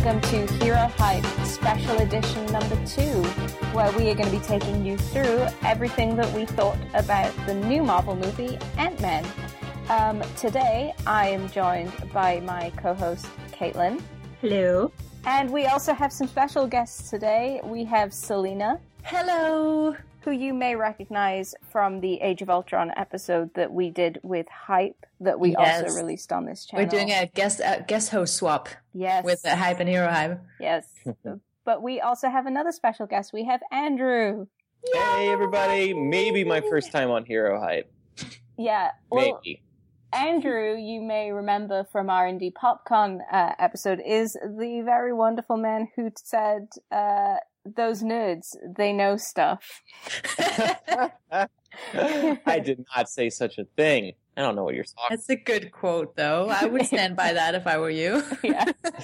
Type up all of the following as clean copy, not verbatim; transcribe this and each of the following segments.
welcome to Hero Hype Special Edition number 2, where we are going to be taking you through everything that we thought about the new Marvel movie, Ant-Man. Today, I am joined by my co-host, Caitlin. Hello. And we also have some special guests today. We have Selena. Hello. Who you may recognize from the Age of Ultron episode that we did with Hype, that we also released on this channel. We're doing a guest host swap. Yes. With Hype and Hero Hype. Yes. But we also have another special guest. We have Andrew. Hey, everybody. Maybe my first time on Hero Hype. Yeah. Well, maybe. Andrew, you may remember from our Indie PopCon episode, is the very wonderful man who said, those nerds, they know stuff. I did not say such a thing. I don't know what you're talking about. That's a good quote, though. I would stand by that if I were you. Yeah.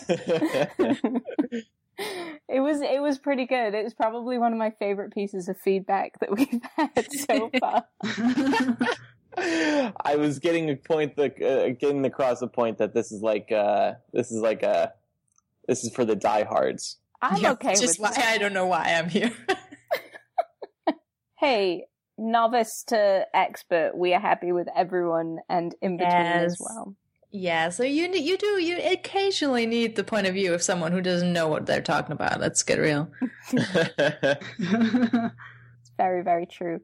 It was pretty good. It was probably one of my favorite pieces of feedback that we've had so far. I was getting across the point that this is for the diehards. I'm okay with just why that. I don't know why I'm here. Hey, novice to expert, we are happy with everyone and in between as well. Yeah, so you occasionally need the point of view of someone who doesn't know what they're talking about. Let's get real. It's very, very true.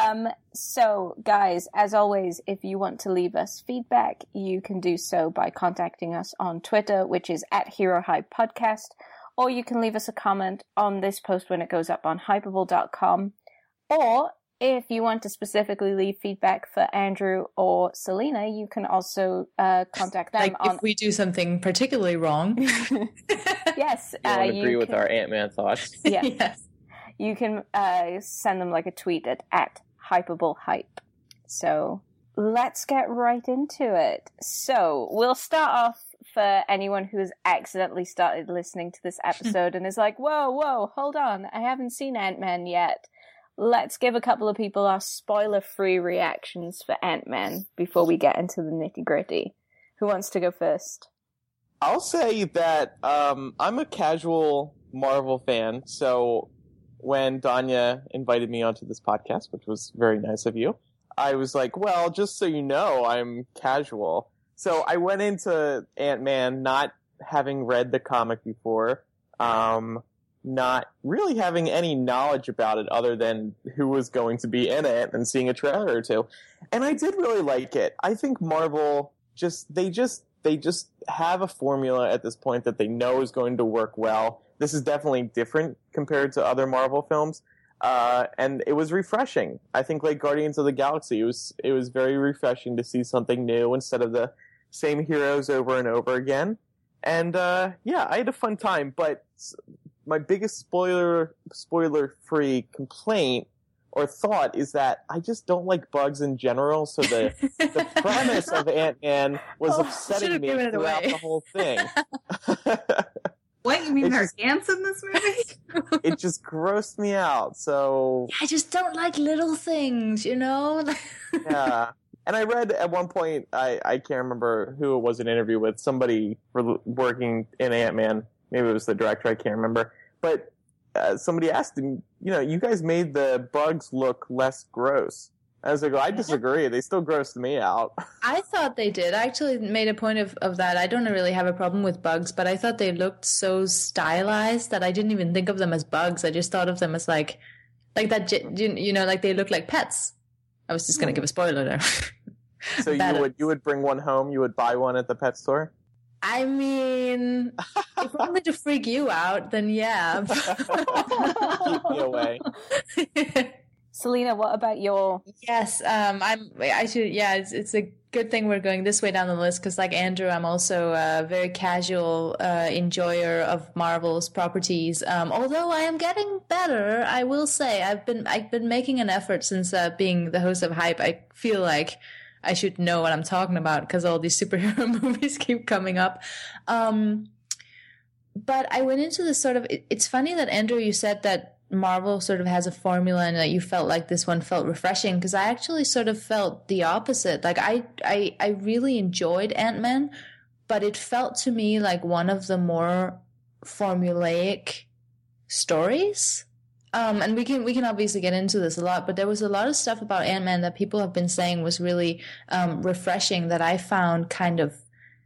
So guys, as always, if you want to leave us feedback, you can do so by contacting us on Twitter, which is @HeroHypePodcast. Or you can leave us a comment on this post when it goes up on Hypable.com. Or if you want to specifically leave feedback for Andrew or Selena, you can also contact them if we do something particularly wrong. Yes. You don't agree with our Ant-Man thoughts. Yeah. Yes. You can send them like a tweet at @HypableHype. So let's get right into it. So we'll start off for anyone who has accidentally started listening to this episode and is like, whoa, hold on, I haven't seen Ant-Man yet. Let's give a couple of people our spoiler-free reactions for Ant-Man before we get into the nitty-gritty. Who wants to go first? I'll say that I'm a casual Marvel fan, so when Danya invited me onto this podcast, which was very nice of you, I was like, well, just so you know, I'm casual. So I went into Ant-Man not having read the comic before, not really having any knowledge about it other than who was going to be in it and seeing a trailer or two. And I did really like it. I think Marvel they just have a formula at this point that they know is going to work well. This is definitely different compared to other Marvel films. And it was refreshing. I think like Guardians of the Galaxy, it was very refreshing to see something new instead of the same heroes over and over again. And, yeah, I had a fun time, but my biggest spoiler-free complaint or thought is that I just don't like bugs in general, so the premise of Ant-Man was upsetting me throughout the whole thing. What, you mean there are ants in this movie? It just grossed me out, so... I just don't like little things, you know? Yeah. And I read at one point, I can't remember who it was an interview with, somebody working in Ant-Man, maybe it was the director, I can't remember, but somebody asked him, you guys made the bugs look less gross. I was like, I disagree, they still grossed me out. I thought they did. I actually made a point of that. I don't really have a problem with bugs, but I thought they looked so stylized that I didn't even think of them as bugs. I just thought of them as like that, like they look like pets. I was just going to give a spoiler there. So you would bring one home? You would buy one at the pet store? I mean, if only to freak you out, then yeah. Keep me away. Selena, what about your... Yes, it's a good thing we're going this way down the list because like Andrew, I'm also a very casual enjoyer of Marvel's properties. Although I am getting better, I will say. I've been making an effort since being the host of Hype. I feel like I should know what I'm talking about because all these superhero movies keep coming up. But I went into this sort of... It's funny that, Andrew, you said that Marvel sort of has a formula and that you felt like this one felt refreshing because I actually sort of felt the opposite. Like I really enjoyed Ant-Man, but it felt to me like one of the more formulaic stories. And we can obviously get into this a lot, but there was a lot of stuff about Ant-Man that people have been saying was really refreshing that I found kind of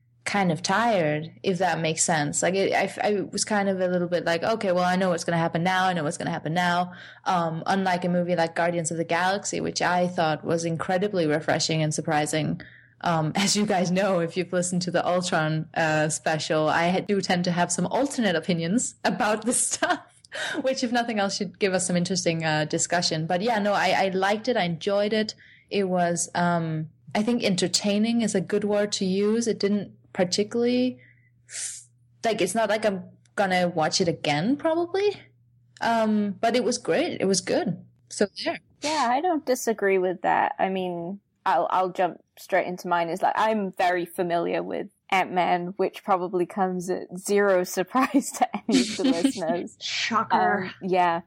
tired, if that makes sense. Like I was kind of a little bit like, okay, well, I know what's going to happen now. I know what's going to happen now. Unlike a movie like Guardians of the Galaxy, which I thought was incredibly refreshing and surprising. As you guys know, if you've listened to the Ultron special, I do tend to have some alternate opinions about this stuff. Which, if nothing else, should give us some interesting discussion. But yeah, no, I liked it. I enjoyed it. It was, I think entertaining is a good word to use. It didn't particularly, it's not like I'm gonna watch it again, probably. But it was great. It was good. So there. Yeah, I don't disagree with that. I mean, I'll jump straight into mine. Is like, I'm very familiar with Ant-Man, which probably comes at zero surprise to any of the listeners. Shocker. Yeah.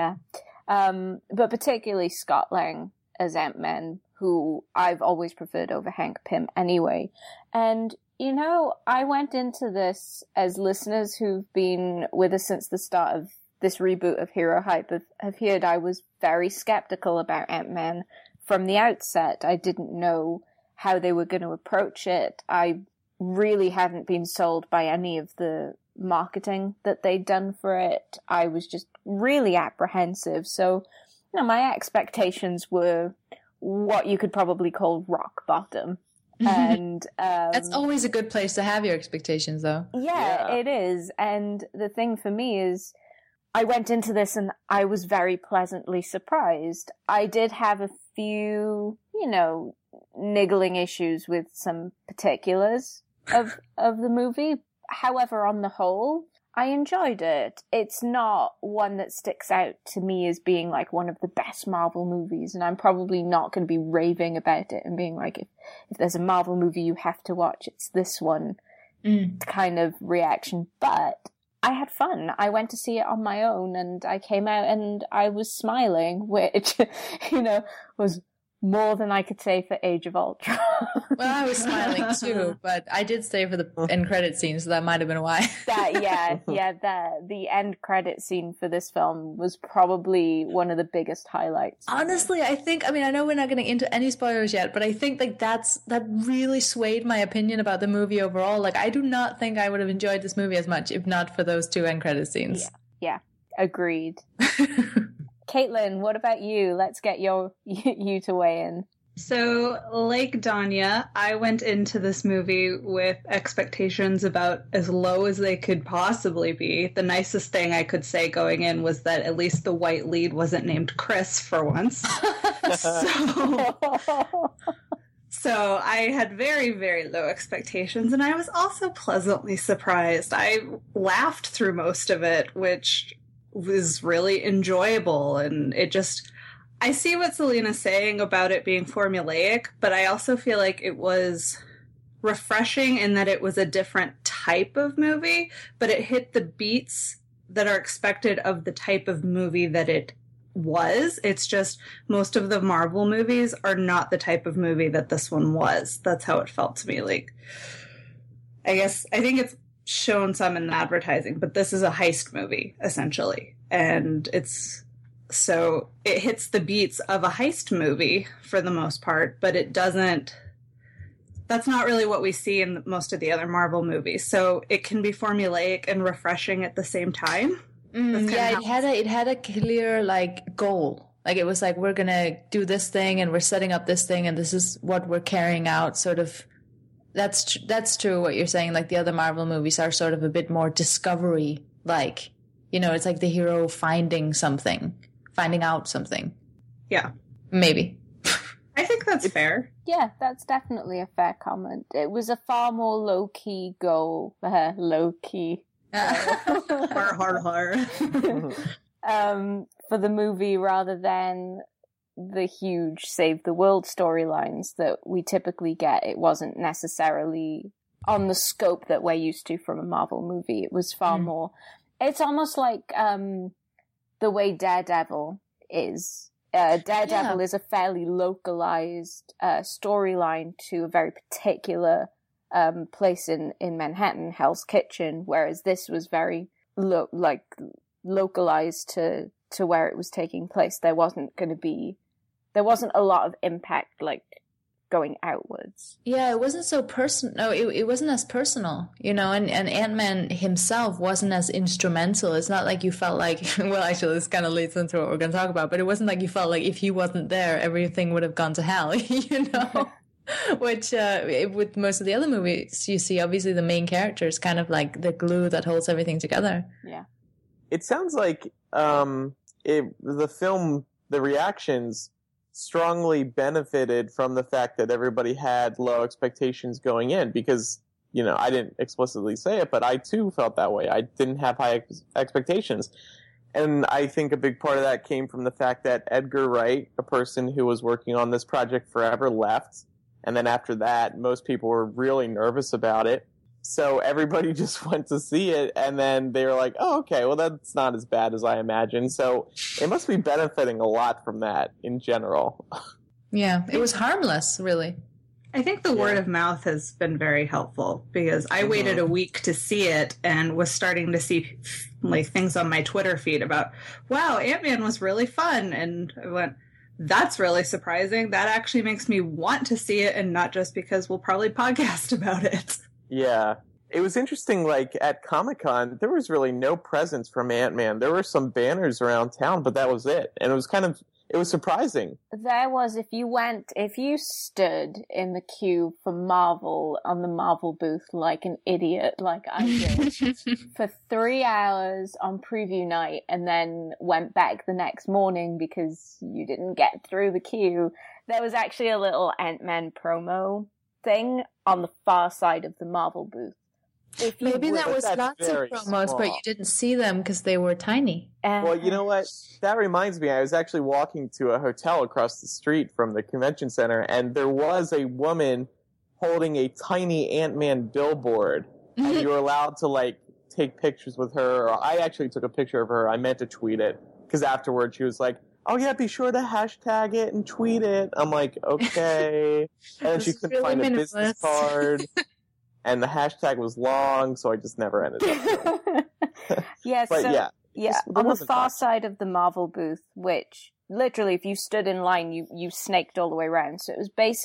But particularly Scott Lang as Ant-Man, who I've always preferred over Hank Pym anyway. And, you know, I went into this, as listeners who've been with us since the start of this reboot of Hero Hype have heard, I was very skeptical about Ant-Man from the outset. I didn't know how they were going to approach it. I really hadn't been sold by any of the marketing that they'd done for it. I was just really apprehensive. So, you know, my expectations were what you could probably call rock bottom. And that's always a good place to have your expectations, though. Yeah, it is. And the thing for me is, I went into this and I was very pleasantly surprised. I did have a few, you know, niggling issues with some particulars of the movie. However, on the whole, I enjoyed it. It's not one that sticks out to me as being like one of the best Marvel movies, and I'm probably not going to be raving about it and being like, if there's a Marvel movie you have to watch, it's this one kind of reaction. But I had fun. I went to see it on my own, and I came out and I was smiling, which, you know, was more than I could say for Age of Ultron. Well, I was smiling too, but I did stay for the end credit scene, so that might have been why. The end credit scene for this film was probably one of the biggest highlights. Honestly, I know we're not getting into any spoilers yet, but I think like that really swayed my opinion about the movie overall. Like, I do not think I would have enjoyed this movie as much if not for those two end credit scenes. Yeah. Agreed. Caitlin, what about you? Let's get you to weigh in. So, like Danya, I went into this movie with expectations about as low as they could possibly be. The nicest thing I could say going in was that at least the white lead wasn't named Chris for once. So I had very, very low expectations, and I was also pleasantly surprised. I laughed through most of it, which was really enjoyable, and I see what Selena's saying about it being formulaic, but I also feel like it was refreshing in that it was a different type of movie, but it hit the beats that are expected of the type of movie that it was. It's just most of the Marvel movies are not the type of movie that this one was. That's how it felt to me. Like, I think it's shown some in advertising, but this is a heist movie essentially, and it hits the beats of a heist movie for the most part, but that's not really what we see in most of the other Marvel movies, so it can be formulaic and refreshing at the same time. It had a clear like goal. Like, it was like, we're gonna do this thing and we're setting up this thing and this is what we're carrying out, sort of. That's true what you're saying. Like, the other Marvel movies are sort of a bit more discovery, like, you know, it's like the hero finding out something. Yeah. Maybe. I think that's fair. Yeah, that's definitely a fair comment. It was a far more low-key goal. Low-key. Har. For the movie, rather than the huge save the world storylines that we typically get. It wasn't necessarily on the scope that we're used to from a Marvel movie. It was far more, it's almost like the way Daredevil is. Daredevil is a fairly localized storyline to a very particular place in Manhattan, Hell's Kitchen, whereas this was very localized to where it was taking place. There wasn't a lot of impact like going outwards. Yeah, it wasn't so personal. No, it wasn't as personal, you know, and Ant-Man himself wasn't as instrumental. It's not like you felt like, well, actually, this kind of leads into what we're going to talk about, but it wasn't like you felt like if he wasn't there, everything would have gone to hell, you know? Which, with most of the other movies, you see, obviously, the main character is kind of like the glue that holds everything together. Yeah. It sounds like the film, the reactions strongly benefited from the fact that everybody had low expectations going in because, you know, I didn't explicitly say it, but I too felt that way. I didn't have high expectations. And I think a big part of that came from the fact that Edgar Wright, a person who was working on this project forever, left. And then after that, most people were really nervous about it. So everybody just went to see it, and then they were like, oh, okay, well, that's not as bad as I imagined. So it must be benefiting a lot from that in general. Yeah, it was harmless, really. I think the word of mouth has been very helpful because I waited a week to see it and was starting to see like things on my Twitter feed about, wow, Ant-Man was really fun. And I went, that's really surprising. That actually makes me want to see it, and not just because we'll probably podcast about it. Yeah. It was interesting, like, at Comic-Con, there was really no presence from Ant-Man. There were some banners around town, but that was it. And it was surprising. There was, if you stood in the queue for Marvel on the Marvel booth like an idiot, like I did, for 3 hours on preview night and then went back the next morning because you didn't get through the queue, there was actually a little Ant-Man promo thing on the far side of the Marvel booth. Maybe that was lots of promos, but you didn't see them because they were tiny. Well, you know what? That reminds me, I was actually walking to a hotel across the street from the convention center, and there was a woman holding a tiny Ant-Man billboard, and you were allowed to, like, take pictures with her. Or I actually took a picture of her. I meant to tweet it, because afterwards she was like, oh yeah, be sure to hashtag it and tweet it. I'm like, okay. And then she couldn't find a business card. And the hashtag was long, so I just never ended up doing it. Yeah, on the far side of the Marvel booth, which literally, if you stood in line, you snaked all the way around. So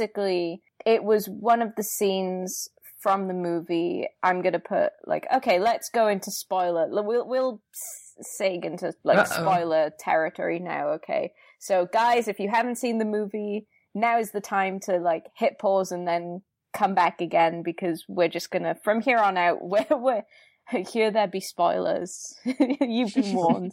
it was one of the scenes from the movie. I'm gonna put okay, let's go into spoiler. We'll seg into spoiler territory now. Okay, so guys, if you haven't seen the movie, now is the time to hit pause and then come back again, because we're just gonna, from here on out, we're here there be spoilers. You've been warned.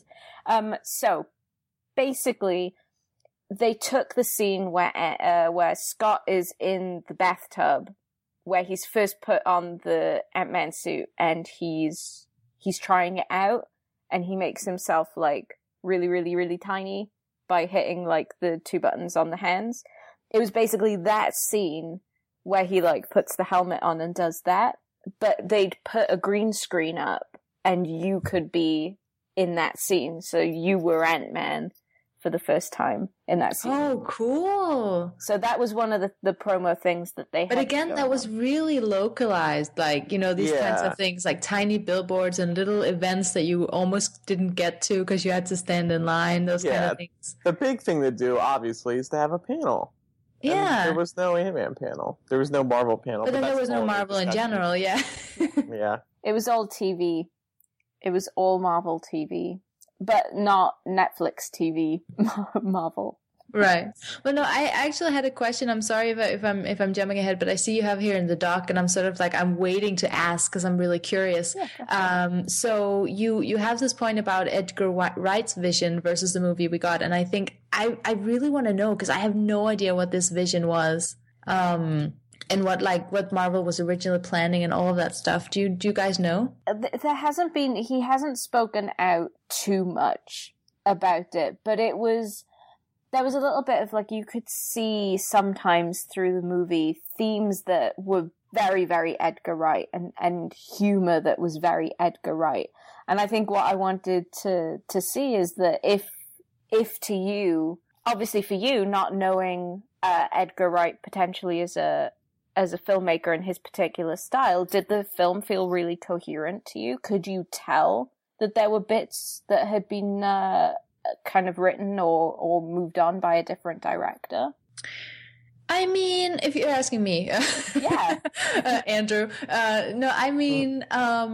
So basically they took the scene where Scott is in the bathtub, where he's first put on the Ant-Man suit and he's trying it out, and he makes himself really, really, really tiny by hitting the 2 buttons on the hands. It was basically that scene where he puts the helmet on and does that, but they'd put a green screen up and you could be in that scene. So you were Ant-Man for the first time in that scene. Oh, cool. So that was one of the promo things that they had. But again, that was really localized, these kinds of things, tiny billboards and little events that you almost didn't get to because you had to stand in line, those kind of things. The big thing to do, obviously, is to have a panel. Yeah. And there was no Ant-Man panel. There was no Marvel panel. But then there was no Marvel in general, yeah. Yeah. It was all TV. It was all Marvel TV. But not Netflix TV Marvel. Right. Well, no, I actually had a question. I'm sorry if I'm jumping ahead, but I see you have here in the doc, and I'm sort of I'm waiting to ask because I'm really curious. Yeah, so you have this point about Edgar Wright's vision versus the movie we got, and I think I really want to know because I have no idea what this vision was, and what Marvel was originally planning and all of that stuff. Do you guys know? He hasn't spoken out too much about it, but there was a little bit of you could see sometimes through the movie themes that were very, very Edgar Wright and humor that was very Edgar Wright. And I think what I wanted to see is that if to you, obviously for you, not knowing Edgar Wright potentially as a filmmaker and his particular style, did the film feel really coherent to you? Could you tell that there were bits that had been kind of written or moved on by a different director? I mean, if you're asking me, yeah, Andrew. No, I mean,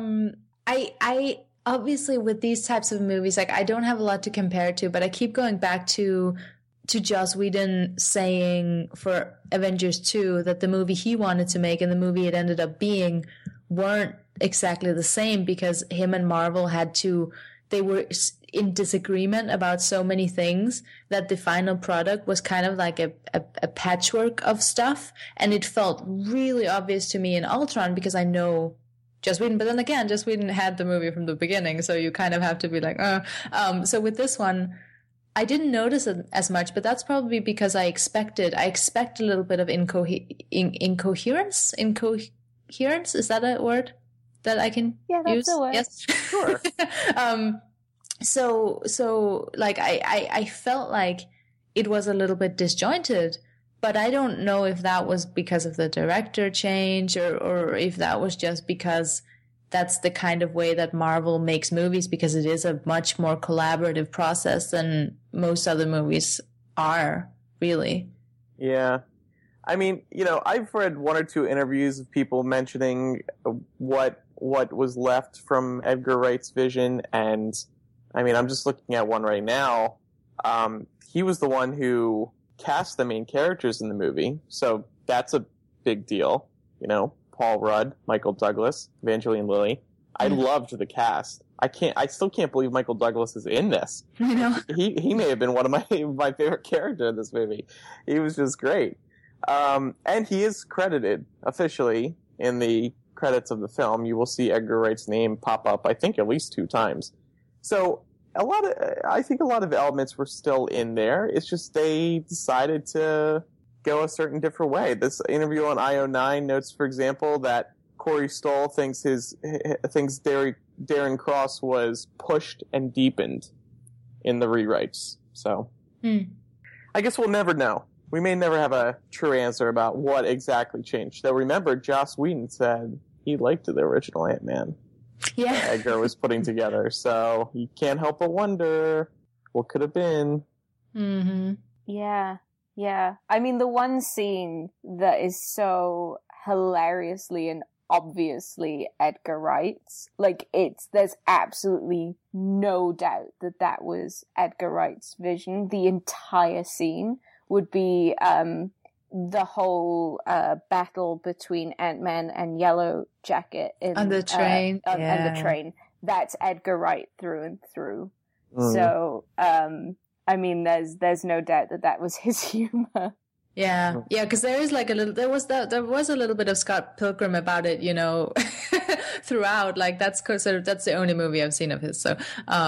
I obviously with these types of movies, like I don't have a lot to compare to, but I keep going back to Joss Whedon saying for Avengers 2 that the movie he wanted to make and the movie it ended up being weren't exactly the same because him and Marvel they were in disagreement about so many things that the final product was kind of like a patchwork of stuff. And it felt really obvious to me in Ultron because I know Joss Whedon, but then again, Joss Whedon had the movie from the beginning, so you kind of have to be like, so with this one, I didn't notice it as much, but that's probably because I expect a little bit of incoherence. Incoherence, is that a word that I can use? That's a word. Yes, sure. So like I felt like it was a little bit disjointed, but I don't know if that was because of the director change or if that was just because that's the kind of way that Marvel makes movies, because it is a much more collaborative process than most other movies are, really. Yeah. I mean, I've read one or two interviews of people mentioning what was left from Edgar Wright's vision, and I mean, I'm just looking at one right now. He was the one who cast the main characters in the movie, so that's a big deal. Paul Rudd, Michael Douglas, Evangeline Lilly. I loved the cast. I still can't believe Michael Douglas is in this. I know. He may have been one of my favorite characters in this movie. He was just great. And he is credited officially in the credits of the film. You will see Edgar Wright's name pop up, I think, at least 2 times. So I think a lot of elements were still in there. It's just they decided to go a certain different way. This interview on IO9 notes, for example, that Corey Stoll thinks Darren Cross was pushed and deepened in the rewrites. So I guess we'll never know. We may never have a true answer about what exactly changed. Though remember, Joss Whedon said he liked the original Ant-Man. Yeah. Edgar was putting together, so you can't help but wonder what could have been. Mm-hmm. Yeah. I mean, the one scene that is so hilariously and obviously Edgar Wright's, there's absolutely no doubt that was Edgar Wright's vision. The entire scene would be the whole battle between Ant-Man and Yellow Jacket on the train. On the train. That's Edgar Wright through and through. Mm. So, I mean, there's no doubt that was his humor. Yeah, because there is there was a little bit of Scott Pilgrim about it, throughout. That's the only movie I've seen of his. So,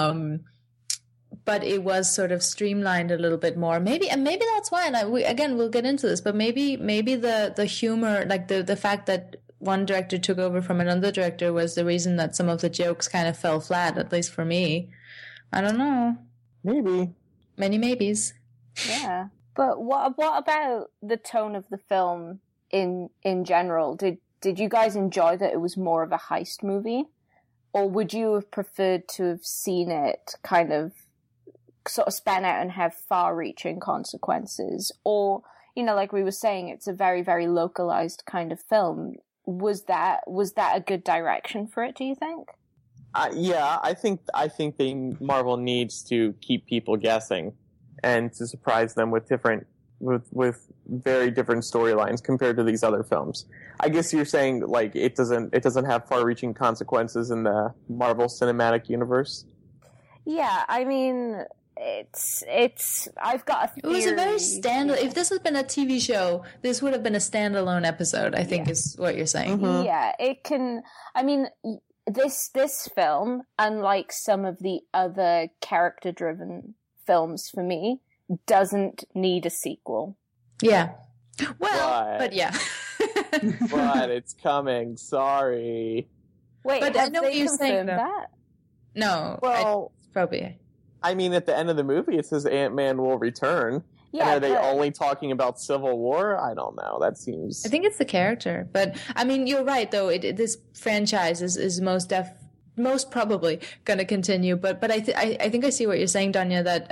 but it was sort of streamlined a little bit more. Maybe that's why. And we'll get into this, but maybe the humor, like the fact that one director took over from another director, was the reason that some of the jokes kind of fell flat. At least for me, I don't know. Maybe. Many maybes. Yeah. But what about the tone of the film in general? Did you guys enjoy that it was more of a heist movie? Or would you have preferred to have seen it kind of sort of span out and have far-reaching consequences? Or, like we were saying, it's a very, very localized kind of film. Was that a good direction for it, do you think? Yeah, I think Marvel needs to keep people guessing and to surprise them with very different storylines compared to these other films. I guess you're saying it doesn't have far-reaching consequences in the Marvel Cinematic Universe. Yeah, I mean, it's I've got a theory. It was a very standalone. If this had been a TV show, this would have been a standalone episode, I think is what you're saying. Mm-hmm. Yeah, it can. I mean, this film, unlike some of the other character-driven films for me, doesn't need a sequel. Yeah. Well, but yeah. But it's coming. Sorry. Wait, but I know what you're saying. That? No. Well, probably. I mean, at the end of the movie, it says Ant-Man will return. Yeah, and are they only talking about Civil War? I don't know. That seems... I think it's the character. But, I mean, you're right, though. This franchise is most most probably going to continue. But I think I see what you're saying, Danya, that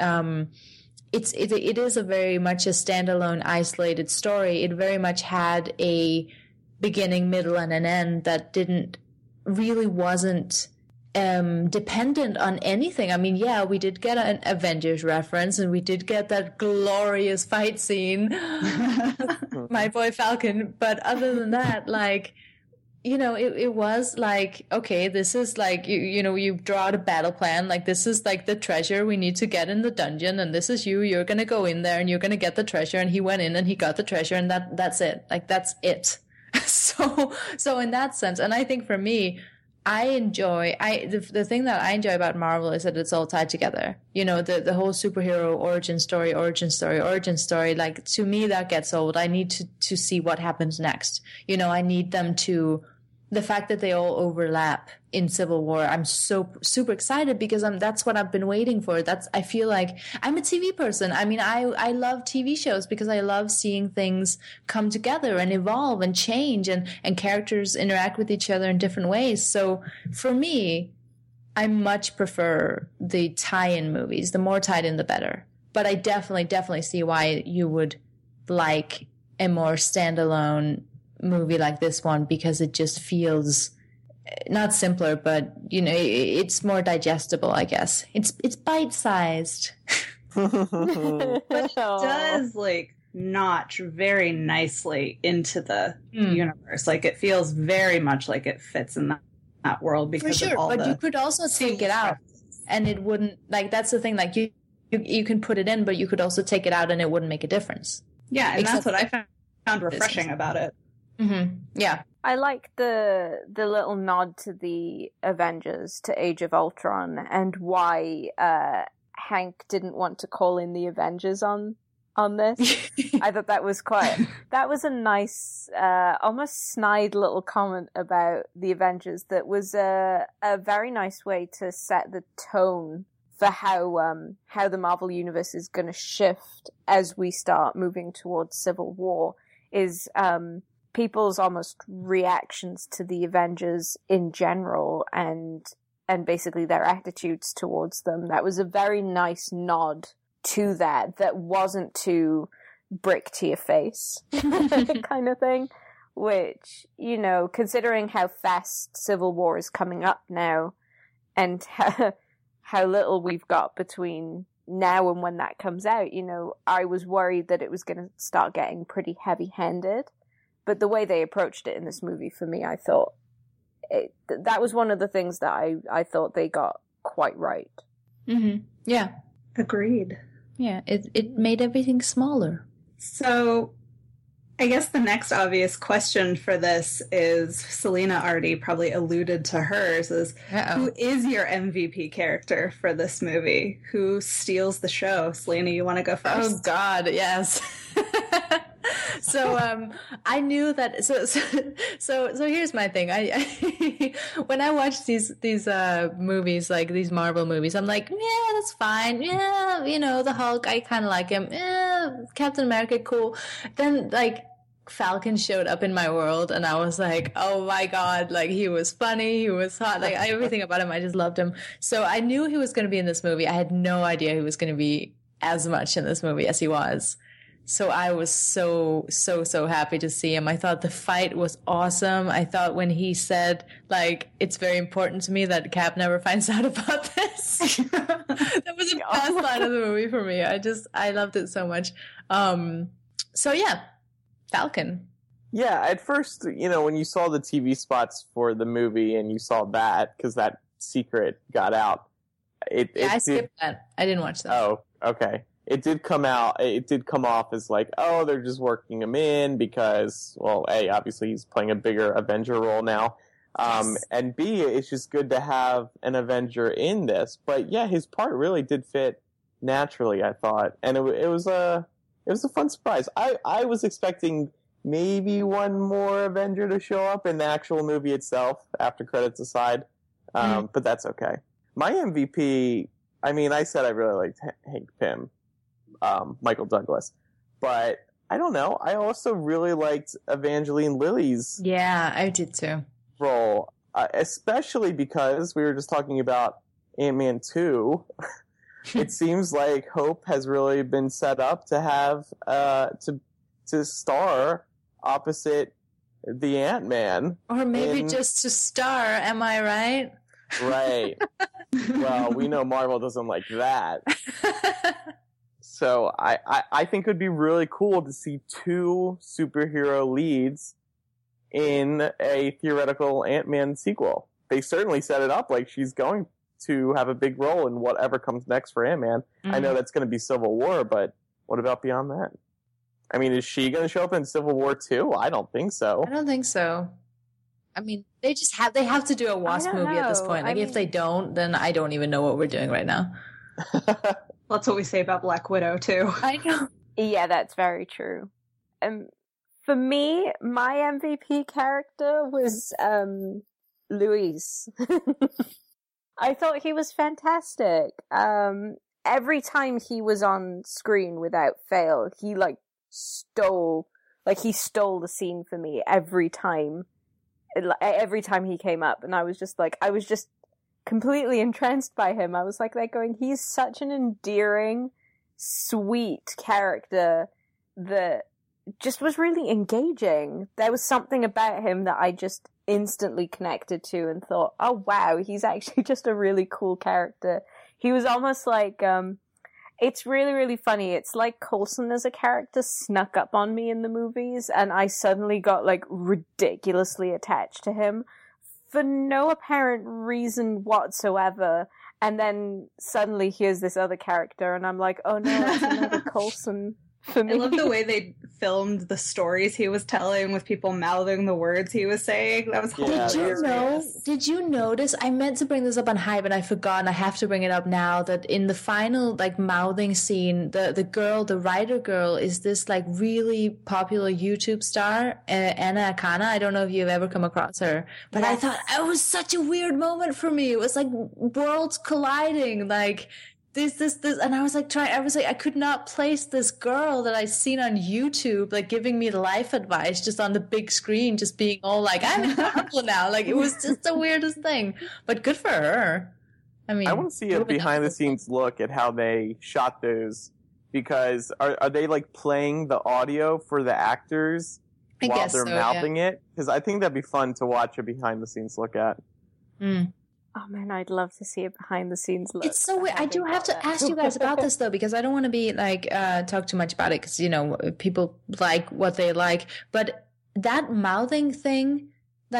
it is a very much a standalone, isolated story. It very much had a beginning, middle, and an end that wasn't dependent on anything. I mean, yeah, we did get an Avengers reference, and we did get that glorious fight scene, my boy Falcon. But other than that, like, it was like, okay, this is like, you draw out a battle plan. Like, this is like the treasure we need to get in the dungeon, and this is you're going to go in there and you're going to get the treasure. And he went in and he got the treasure, and that's it. Like, that's it. So in that sense, and I think for me, the thing that I enjoy about Marvel is that it's all tied together. The whole superhero origin story. Like, to me, that gets old. I need to see what happens next. I need them to, the fact that they all overlap in Civil War, I'm so super excited because that's what I've been waiting for. I feel like I'm a TV person. I mean, I love TV shows because I love seeing things come together and evolve and change and characters interact with each other in different ways. So for me, I much prefer the tie-in movies. The more tied in, the better. But I definitely see why you would like a more standalone movie like this one, because it just feels not simpler, but it's more digestible, I guess. It's bite-sized. But it does like notch very nicely into the universe. Like, it feels very much like it fits in that world because of all but you could also take it out and it wouldn't, like, that's the thing, like you can put it in, but you could also take it out and it wouldn't make a difference. Yeah, and that's what I found refreshing about it. Mm-hmm. Yeah. I like the little nod to the Avengers, to Age of Ultron, and why Hank didn't want to call in the Avengers on this. I thought that was a nice, almost snide little comment about the Avengers that was a very nice way to set the tone for how the Marvel Universe is going to shift as we start moving towards Civil War, is people's almost reactions to the Avengers in general and basically their attitudes towards them. That was a very nice nod to that wasn't too brick to your face kind of thing, which, considering how fast Civil War is coming up now and how little we've got between now and when that comes out, I was worried that it was going to start getting pretty heavy-handed. But the way they approached it in this movie, for me, I thought that was one of the things that I thought they got quite right. Mm-hmm. Yeah. Agreed. Yeah, it made everything smaller. So I guess the next obvious question for this is, Selena already probably alluded to hers, is who is your MVP character for this movie? Who steals the show? Selena, you want to go first? Oh, God, yes. So I knew that. So here's my thing. I when I watch these movies, like these Marvel movies, I'm like, yeah, that's fine. Yeah, the Hulk, I kind of like him. Yeah, Captain America, cool. Then like Falcon showed up in my world, and I was like, oh my God, like he was funny, he was hot, like everything about him, I just loved him. So I knew he was going to be in this movie. I had no idea he was going to be as much in this movie as he was. So I was so happy to see him. I thought the fight was awesome. I thought when he said, like, it's very important to me that Cap never finds out about this. That was the best line of the movie for me. I loved it so much. So yeah, Falcon. Yeah, at first, when you saw the TV spots for the movie and you saw that, because that secret got out. I skipped that. I didn't watch that. Oh, okay. It did come off as like, oh, they're just working him in because, well, A, obviously he's playing a bigger Avenger role now. Yes. And B, it's just good to have an Avenger in this. But yeah, his part really did fit naturally, I thought. And it was a fun surprise. I was expecting maybe one more Avenger to show up in the actual movie itself, after credits aside. But that's okay. My MVP, I mean, I said I really liked Hank Pym. Michael Douglas, but I don't know. I also really liked Evangeline Lilly's I did too. Role. especially because we were just talking about Ant-Man 2. It seems like Hope has really been set up to have to star opposite the Ant-Man. Or maybe just to star, am I right? Right. Well, we know Marvel doesn't like that. So I think it would be really cool to see two superhero leads in a theoretical Ant-Man sequel. They certainly set it up like she's going to have a big role in whatever comes next for Ant-Man. Mm-hmm. I know that's going to be Civil War, but what about beyond that? I mean, is she going to show up in Civil War 2? I don't think so. I don't think so. I mean, they have to do a Wasp movie at this point. Like, if they don't, then I don't even know what we're doing right now. That's what we say about Black Widow, too. I know. Yeah, that's very true. For me, my MVP character was Luis. I thought he was fantastic. Every time he was on screen without fail, he stole the scene for me every time. Every time he came up, and I was just completely entranced by him. I was he's such an endearing, sweet character that just was really engaging. There was something about him that I just instantly connected to and thought, oh wow, he's actually just a really cool character. He was almost like, it's really, really funny. It's like Coulson as a character snuck up on me in the movies, and I suddenly got ridiculously attached to him for no apparent reason whatsoever. And then suddenly here's this other character, and I'm like, oh no, it's another Coulson for me. I love the way they filmed the stories he was telling with people mouthing the words he was saying. That was hilarious. Did you notice? I meant to bring this up on Hype, and I forgot, and I have to bring it up now, that in the final mouthing scene, the writer girl is this really popular YouTube star, Anna Akana. I don't know if you've ever come across her, but yes. I thought it was such a weird moment for me. It was like worlds colliding, this, and I was I could not place this girl that I'd seen on YouTube, giving me life advice just on the big screen, just being all I'm in Marvel now. It was just the weirdest thing, but good for her. I mean, I want to see a behind the scenes look at how they shot those, because are they playing the audio for the actors while they're mouthing it? Because I think that'd be fun to watch a behind the scenes look at. Mm. Oh man, I'd love to see a behind the scenes look. It's so weird. I do have to ask you guys about this though, because I don't want to be talk too much about it, because people like what they like. But that mouthing thing,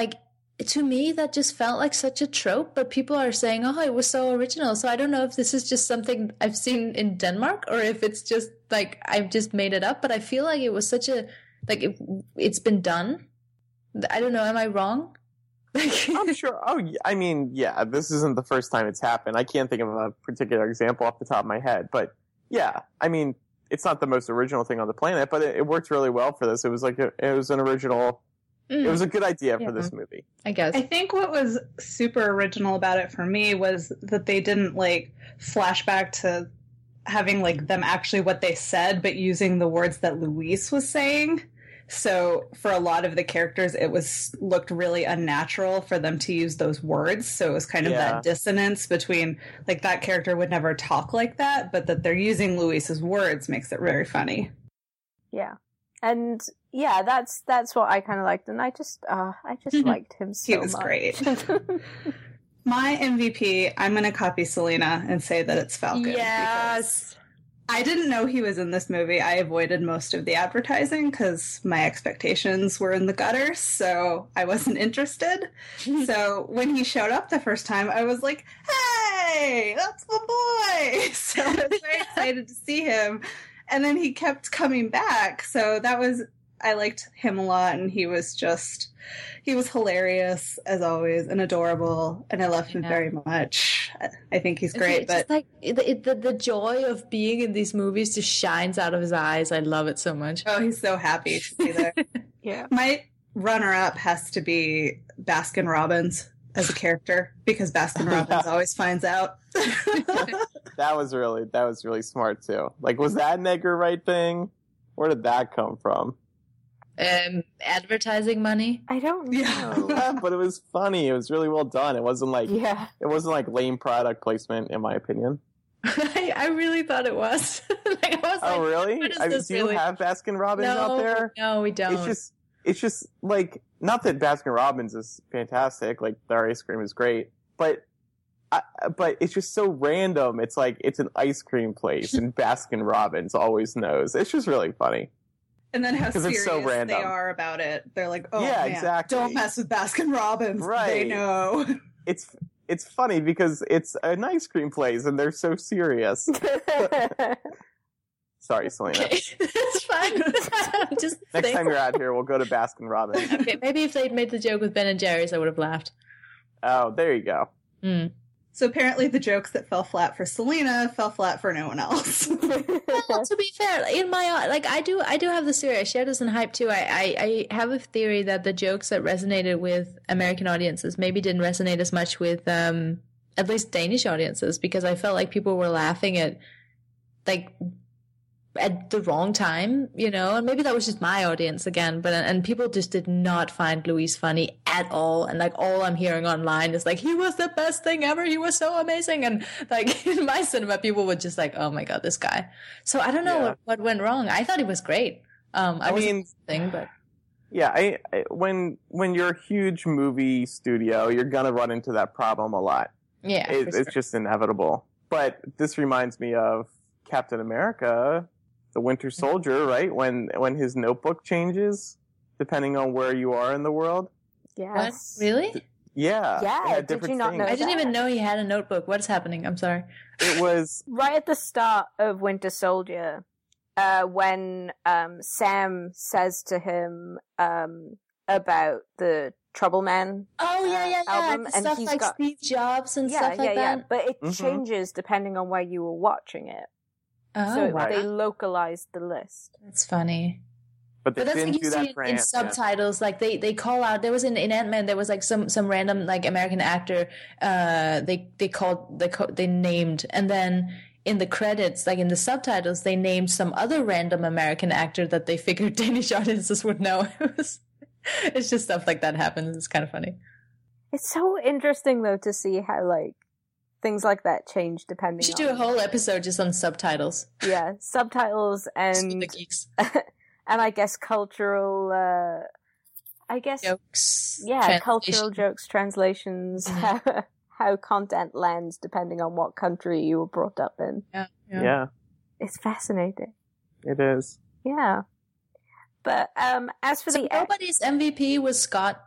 to me, that just felt like such a trope. But people are saying, oh, it was so original. So I don't know if this is just something I've seen in Denmark, or if it's just I've just made it up. But I feel like it was such a it's been done. I don't know. Am I wrong? I'm sure. Oh, I mean, yeah, this isn't the first time it's happened. I can't think of a particular example off the top of my head, but yeah, I mean, it's not the most original thing on the planet, but it worked really well for this. It was it was an original. It was a good idea for this movie, I guess. I think what was super original about it for me was that they didn't flash back to having them actually what they said, but using the words that Luis was saying. So for a lot of the characters, it looked really unnatural for them to use those words. So it was kind of that dissonance between that character would never talk like that, but that they're using Luis's words makes it very funny. Yeah. And yeah, that's what I kind of liked. And I just liked him so much. He was great. My MVP, I'm going to copy Selena and say that it's Falcon. Yes. I didn't know he was in this movie. I avoided most of the advertising because my expectations were in the gutter, so I wasn't interested. So when he showed up the first time, I was like, hey, that's the boy! So I was very excited to see him. And then he kept coming back, so I liked him a lot, and he was hilarious, as always, and adorable, and I love him very much. I think he's great. But the joy of being in these movies just shines out of his eyes. I love it so much. Oh, he's so happy to be there. Yeah. My runner-up has to be Baskin Robbins as a character, because Baskin Robbins always finds out. That was really smart too. Was that an Edgar Wright thing? Where did that come from? Advertising money. I don't know. Yeah, but it was funny. It was really well done. It wasn't like lame product placement, in my opinion. I really thought it was. Like, I was oh, like, really? what is this Do you really? have Baskin Robbins out there? No, we don't. It's just like, not that Baskin Robbins is fantastic. Like, their ice cream is great, but it's just so random. It's like, it's an ice cream place, and Baskin Robbins always knows. It's just really funny. And then how serious so they are about it. They're like, oh, yeah, man, exactly. Don't mess with Baskin Robbins. Right. They know. It's funny because it's an ice cream place, and they're so serious. Sorry, Selena. Okay. It's fine. Next time you're out here, we'll go to Baskin Robbins. Okay, maybe if they'd made the joke with Ben and Jerry's, I would have laughed. Oh, there you go. Mm. So apparently the jokes that fell flat for Selena fell flat for no one else. Well, to be fair, in my I do have this theory. I share this in Hype too. I have a theory that the jokes that resonated with American audiences maybe didn't resonate as much with at least Danish audiences, because I felt like people were laughing at the wrong time, you know, and maybe that was just my audience again, and people just did not find Luis funny at all, and like all I'm hearing online is like, he was the best thing ever, he was so amazing, and like in my cinema people were just like, oh my god, this guy. So I don't know what went wrong. I thought he was great. I mean, but yeah, when you're a huge movie studio, you're gonna run into that problem a lot. Yeah, it's just inevitable. But this reminds me of Captain America, the Winter Soldier, right? When his notebook changes, depending on where you are in the world. Yes. What? Really? Yeah. Yeah. Did you not know I didn't even know he had a notebook. What's happening? I'm sorry. It was right at the start of Winter Soldier, when Sam says to him about the Trouble Man. Oh yeah. Album, and stuff like Steve Jobs and stuff like that. Yeah. But it changes depending on where you were watching it. Oh, so right. they localized the list. That's funny. But that's didn't like you do that see for in subtitles. Like they call out. There was in Ant-Man. There was like some random like American actor. They named, and then in the credits, like in the subtitles, they named some other random American actor that they figured Danish audiences would know. It's just stuff like that happens. It's kind of funny. It's so interesting though to see how like things like that change depending. We should do a whole episode just on subtitles. Yeah, subtitles and the geeks. And I guess cultural, jokes. Yeah, cultural jokes, translations, how content lands depending on what country you were brought up in. Yeah. It's fascinating. It is. Yeah. But as for nobody's MVP was Scott.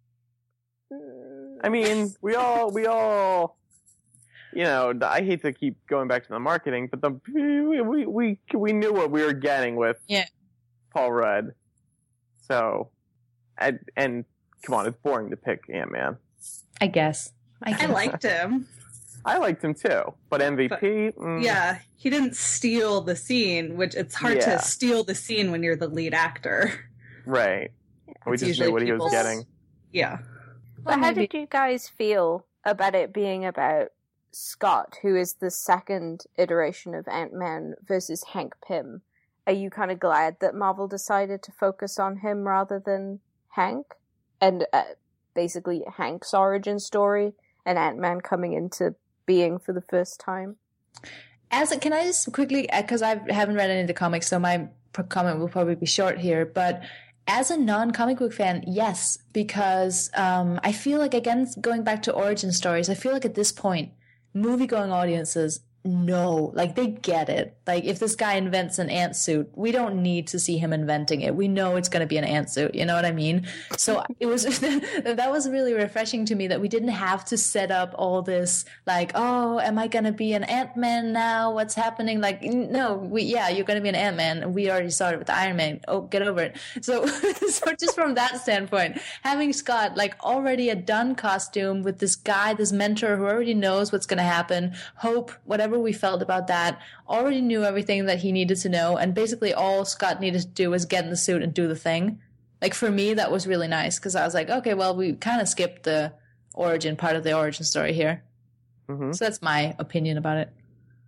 I mean, we all. You know, I hate to keep going back to the marketing, but we knew what we were getting with Paul Rudd. So, and come on, it's boring to pick Ant-Man. I guess. I liked him. I liked him too, but MVP. Yeah, he didn't steal the scene, which it's hard to steal the scene when you're the lead actor. Right. We just knew what he was getting. Yeah. But how did you guys feel about it being about Scott, who is the second iteration of Ant-Man, versus Hank Pym? Are you kind of glad that Marvel decided to focus on him rather than Hank? And basically Hank's origin story and Ant-Man coming into being for the first time? Can I just quickly, because I haven't read any of the comics, so my comment will probably be short here, but as a non-comic book fan, yes, because I feel like, again, going back to origin stories, I feel like at this point, movie-going audiences know, like, they get it. Like, if this guy invents an ant suit, we don't need to see him inventing it. We know it's going to be an ant suit, you know what I mean? So it was that was really refreshing to me that we didn't have to set up all this, like, oh, am I going to be an Ant-Man now? What's happening? Like, no, you're going to be an Ant-Man. We already started with Iron Man. Oh, get over it. So just from that standpoint, having Scott, like, already a done costume with this guy, this mentor who already knows what's going to happen, Hope, whatever we felt about that, already knew everything that he needed to know, and basically all Scott needed to do was get in the suit and do the thing. Like, for me, that was really nice, because I was like, okay, well, we kind of skipped the origin part of the origin story here. Mm-hmm. So that's my opinion about it.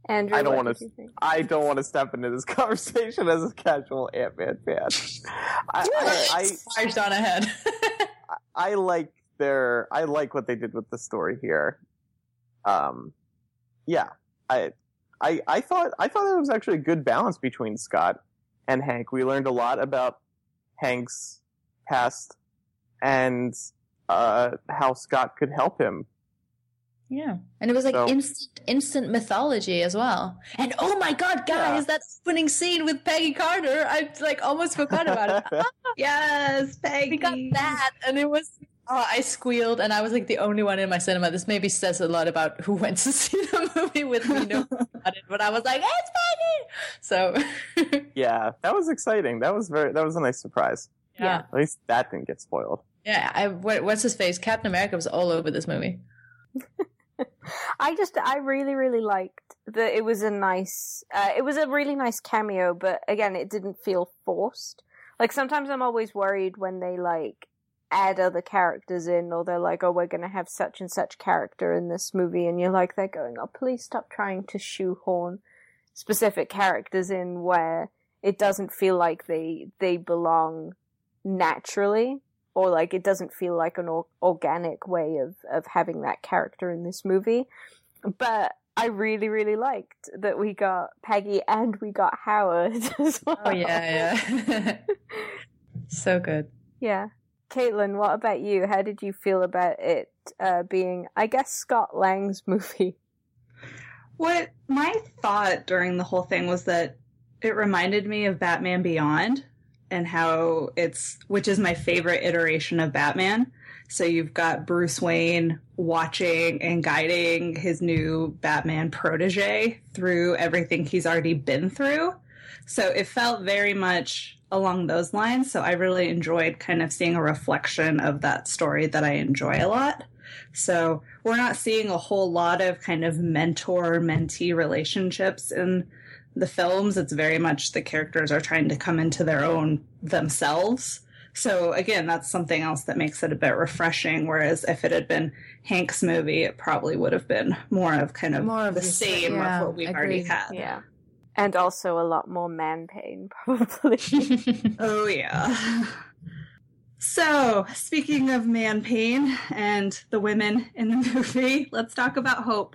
Andrew, I don't what want did you think? I don't want to step into this conversation as a casual Ant-Man fan. Charged on ahead. I like what they did with the story here. Yeah, I thought there was actually a good balance between Scott and Hank. We learned a lot about Hank's past and how Scott could help him. Yeah, and it was like instant mythology as well. And oh my god, guys, that opening scene with Peggy Carter, I like almost forgot about it. Yes, Peggy. We got that, and it was. Oh, I squealed, and I was like the only one in my cinema. This maybe says a lot about who went to see the movie with me. No, but I was like, "It's Peggy!" So, yeah, that was exciting. That was a nice surprise. Yeah, at least that didn't get spoiled. What's his face? Captain America was all over this movie. I really, really liked that. It was a really nice cameo, but again, it didn't feel forced. Like, sometimes I'm always worried when they, like, add other characters in, or they're like, oh, we're gonna have such and such character in this movie, and you're like, they're going, oh, please stop trying to shoehorn specific characters in where it doesn't feel like they belong naturally. Or, like, it doesn't feel like an organic way of having that character in this movie. But I really, really liked that we got Peggy and we got Howard as well. Oh, yeah. So good. Yeah. Caitlin, what about you? How did you feel about it being, I guess, Scott Lang's movie? What my thought during the whole thing was that it reminded me of Batman Beyond. And how which is my favorite iteration of Batman. So you've got Bruce Wayne watching and guiding his new Batman protege through everything he's already been through. So it felt very much along those lines. So I really enjoyed kind of seeing a reflection of that story that I enjoy a lot. So we're not seeing a whole lot of kind of mentor-mentee relationships in the films. It's very much the characters are trying to come into their own themselves. So again, that's something else that makes it a bit refreshing. Whereas if it had been Hank's movie, it probably would have been more of the same of what we've already had. Yeah. And also a lot more man pain, probably. Oh, yeah. So, speaking of man pain and the women in the movie, let's talk about Hope.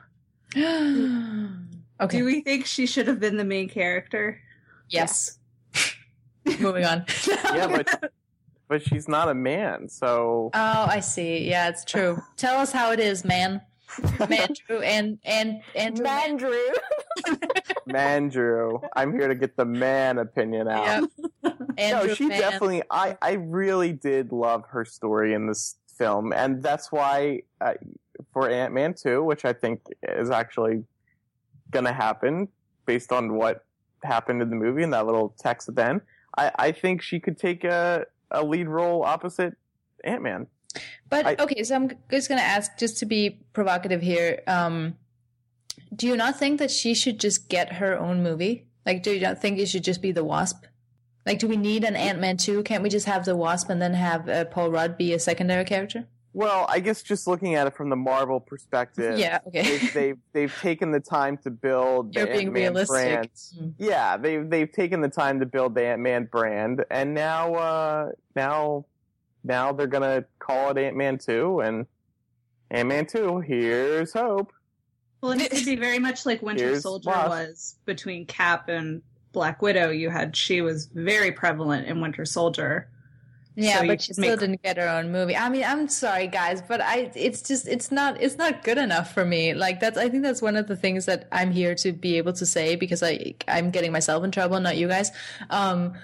Okay. Do we think she should have been the main character? Yes. Moving on. Yeah, but she's not a man, so. Oh, I see. Yeah, it's true. Tell us how it is, man. Mandrew and Mandrew. Mandrew. I'm here to get the man opinion out. Yep. No, she definitely. I really did love her story in this film, and that's why for Ant-Man 2, which I think is actually going to happen based on what happened in the movie and that little text at the end, I think she could take a lead role opposite Ant-Man. But okay, so I'm just going to ask, just to be provocative here, do you not think that she should just get her own movie? Like, do you not think it should just be the Wasp? Like, do we need an Ant-Man 2? Can't we just have the Wasp and then have Paul Rudd be a secondary character? Well, I guess just looking at it from the Marvel perspective, yeah, okay. they've taken the time to build the Ant-Man brand. Yeah, they've taken the time to build the Ant-Man brand, and now they're gonna call it Ant-Man 2, and Ant-Man 2. Here's Hope. Well, and it could be very much like Winter Soldier was between Cap and Black Widow. She was very prevalent in Winter Soldier. Yeah, so but she still didn't get her own movie. I mean, I'm sorry, guys, but it's not good enough for me. Like, I think that's one of the things that I'm here to be able to say, because I'm getting myself in trouble, not you guys. No,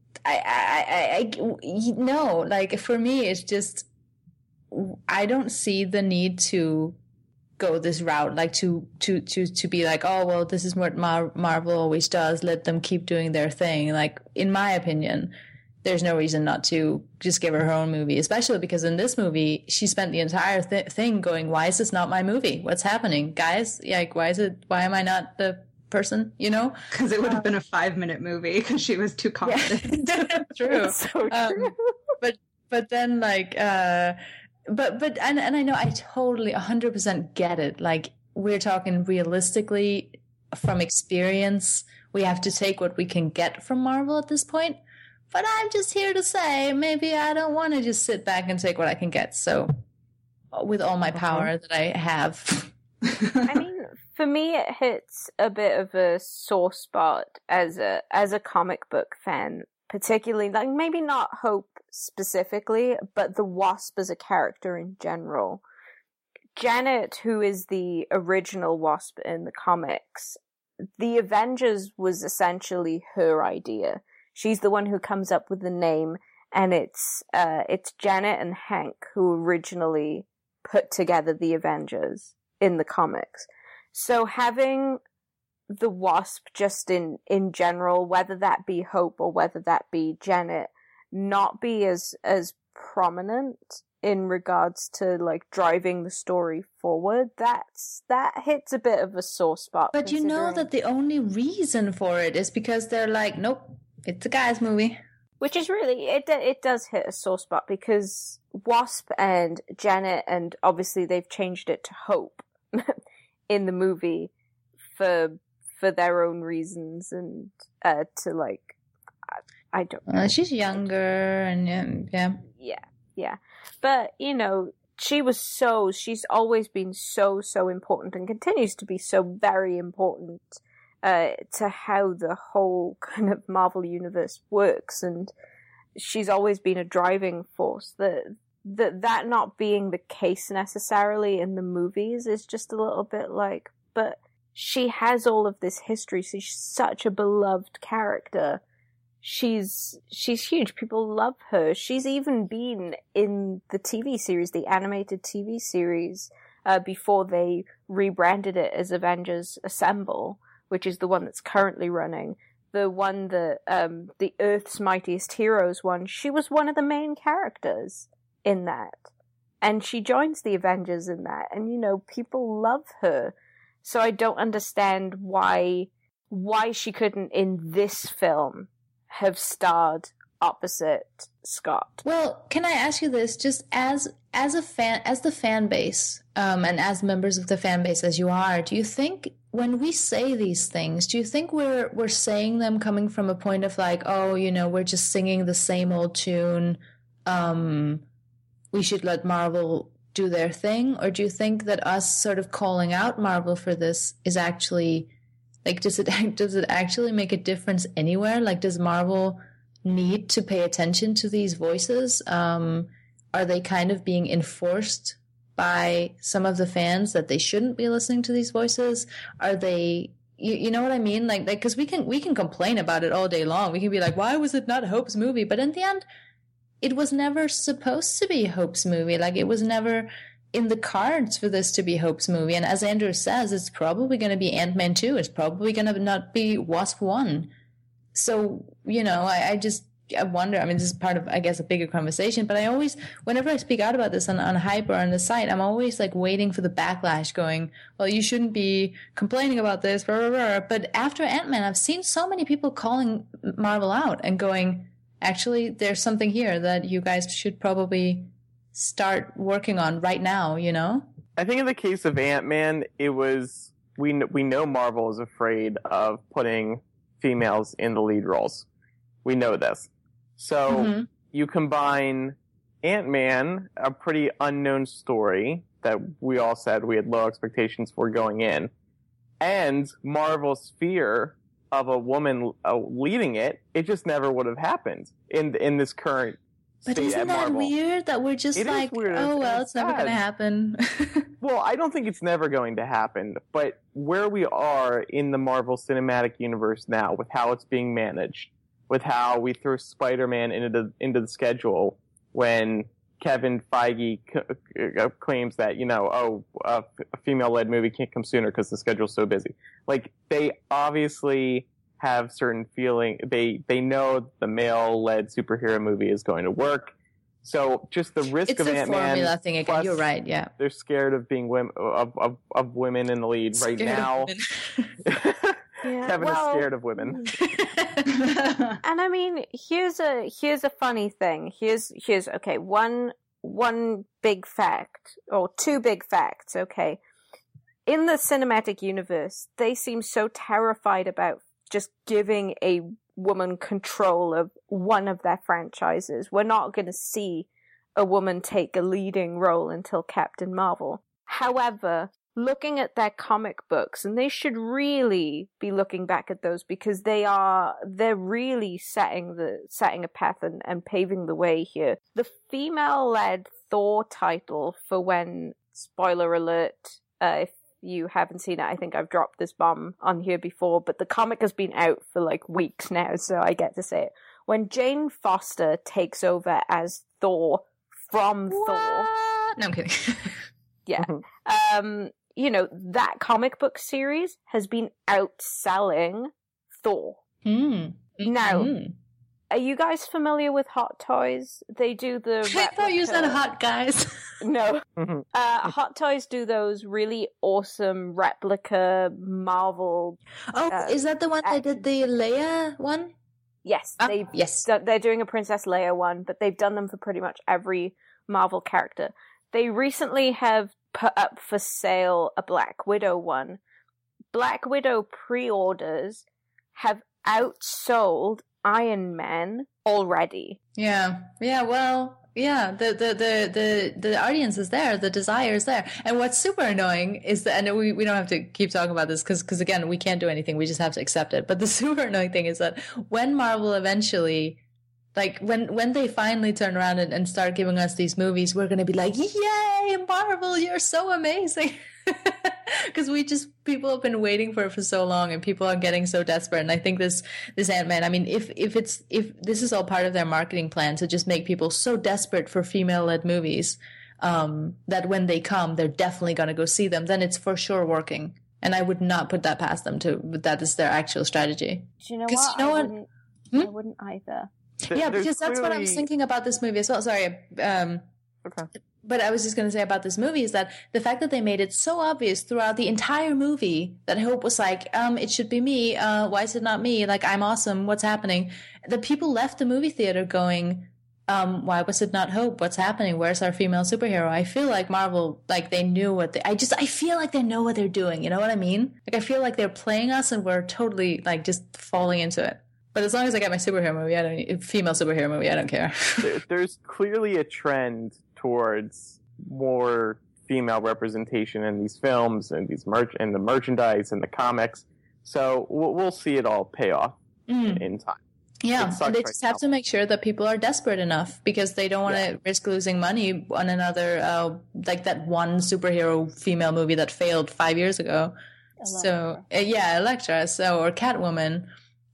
like, for me, it's just, I don't see the need to go this route, like to be like, oh, well, this is what Marvel always does. Let them keep doing their thing. Like, in my opinion, there's no reason not to just give her own movie, especially because in this movie, she spent the entire thing going, why is this not my movie? What's happening? Guys, like, why am I not the person, you know? Because it would have been a 5-minute movie because she was too confident. Yeah. True. So true. But then, like, but I know I totally 100% get it. Like, we're talking realistically, from experience, we have to take what we can get from Marvel at this point. But I'm just here to say, maybe I don't want to just sit back and take what I can get. So, with all my power that I have. I mean, for me, it hits a bit of a sore spot as a comic book fan, particularly, like, maybe not Hope specifically, but the Wasp as a character in general. Janet, who is the original Wasp in the comics, the Avengers was essentially her idea. She's the one who comes up with the name, and it's Janet and Hank who originally put together the Avengers in the comics. So having the Wasp just in general, whether that be Hope or whether that be Janet, not be as prominent in regards to like driving the story forward, that hits a bit of a sore spot. But you know that the only reason for it is because they're like, nope, it's a guy's movie. Which is really, it does hit a sore spot, because Wasp and Janet, and obviously they've changed it to Hope in the movie for their own reasons, and to like, I don't know. She's younger, and Yeah. But, you know, she's always been so important, and continues to be so very important to how the whole kind of Marvel universe works, and she's always been a driving force. That not being the case necessarily in the movies is just a little bit like, but she has all of this history, so she's such a beloved character. She's huge. People love her. She's even been in the TV series, the animated TV series, before they rebranded it as Avengers Assemble, which is the one that's currently running. The one that, the Earth's Mightiest Heroes one, she was one of the main characters in that. And she joins the Avengers in that. And, you know, people love her. So I don't understand why she couldn't, in this film, have starred opposite Scott. Well, can I ask you this, just as a fan, as the fan base, and as members of the fan base as you are, do you think when we say these things, do you think we're saying them coming from a point of like, oh, you know, we're just singing the same old tune, we should let Marvel do their thing? Or do you think that us sort of calling out Marvel for this is actually, like, does it actually make a difference anywhere? Like, does Marvel need to pay attention to these voices? Are they kind of being enforced by some of the fans that they shouldn't be listening to these voices? Are they, you know what I mean? Like, because we can complain about it all day long. We can be like, why was it not Hope's movie? But in the end, it was never supposed to be Hope's movie. Like, it was never in the cards for this to be Hope's movie. And as Andrew says, it's probably going to be Ant-Man 2. It's probably going to not be Wasp 1. So, you know, I wonder, I mean, this is part of, I guess, a bigger conversation, but I always, whenever I speak out about this on Hype or on the site, I'm always like waiting for the backlash going, well, you shouldn't be complaining about this, blah, blah, blah. But after Ant-Man, I've seen so many people calling Marvel out and going, actually, there's something here that you guys should probably start working on right now, you know? I think in the case of Ant-Man, it was, we know Marvel is afraid of putting females in the lead roles. We know this. So you combine Ant-Man, a pretty unknown story that we all said we had low expectations for going in, and Marvel's fear of a woman leading it, it just never would have happened in this current But state isn't at that Marvel. weird that we're just like, oh, well, it's never going to happen? Well, I don't think it's never going to happen, but where we are in the Marvel Cinematic Universe now, with how it's being managed, with how we threw Spider-Man into the schedule when Kevin Feige claims that, you know, a female-led movie can't come sooner because the schedule's so busy. Like, they obviously have certain feeling, they know the male-led superhero movie is going to work. So just the risk of Ant-Man. It's a formula thing again. You're right. Yeah. They're scared of being women, of women in the lead right now. Yeah, Kevin is scared of women. And I mean, here's a funny thing. Here's okay, one big fact, or two big facts, okay. in the cinematic universe, they seem so terrified about just giving a woman control of one of their franchises. We're not going to see a woman take a leading role until Captain Marvel. However, looking at their comic books, and they should really be looking back at those because they're really setting a path and paving the way here. The female-led Thor title for when, spoiler alert, if you haven't seen it, I think I've dropped this bomb on here before, but the comic has been out for like weeks now, so I get to say it. When Jane Foster takes over as Thor from Thor. No, I'm kidding. Yeah. That comic book series has been outselling Thor. Now, are you guys familiar with Hot Toys? They do the I thought you said hot guys. No. Hot Toys do those really awesome replica Marvel... is that the one that did the Leia one? Yes. Yes. They're doing a Princess Leia one, but they've done them for pretty much every Marvel character. They recently have put up for sale a Black Widow one. Black Widow pre-orders have outsold Iron Man already. Yeah. Well, yeah. The audience is there. The desire is there. And what's super annoying is that, and we don't have to keep talking about this because again, we can't do anything. We just have to accept it. But the super annoying thing is that when Marvel eventually, like when they finally turn around and start giving us these movies, we're going to be like, yay, Marvel, you're so amazing. Because people have been waiting for it for so long and people are getting so desperate. And I think this Ant-Man, I mean, if this is all part of their marketing plan to just make people so desperate for female-led movies, that when they come, they're definitely going to go see them, then it's for sure working. And I would not put that past them that is their actual strategy. Do you know what? I wouldn't either. Because that's what I was thinking about this movie as well. Sorry. Okay. But I was just going to say about this movie is that the fact that they made it so obvious throughout the entire movie that Hope was like, it should be me. Why is it not me? Like, I'm awesome. What's happening? The people left the movie theater going, why was it not Hope? What's happening? Where's our female superhero? I feel like Marvel, like they knew I feel like they know what they're doing. You know what I mean? Like, I feel like they're playing us and we're totally like just falling into it. But as long as I get my superhero movie, female superhero movie, I don't care. There's clearly a trend towards more female representation in these films and the merchandise and the comics. So we'll see it all pay off in time. Yeah, and they just have to make sure that people are desperate enough because they don't want to risk losing money on another, like that one superhero female movie that failed 5 years ago. Elektra. Elektra. Or Catwoman.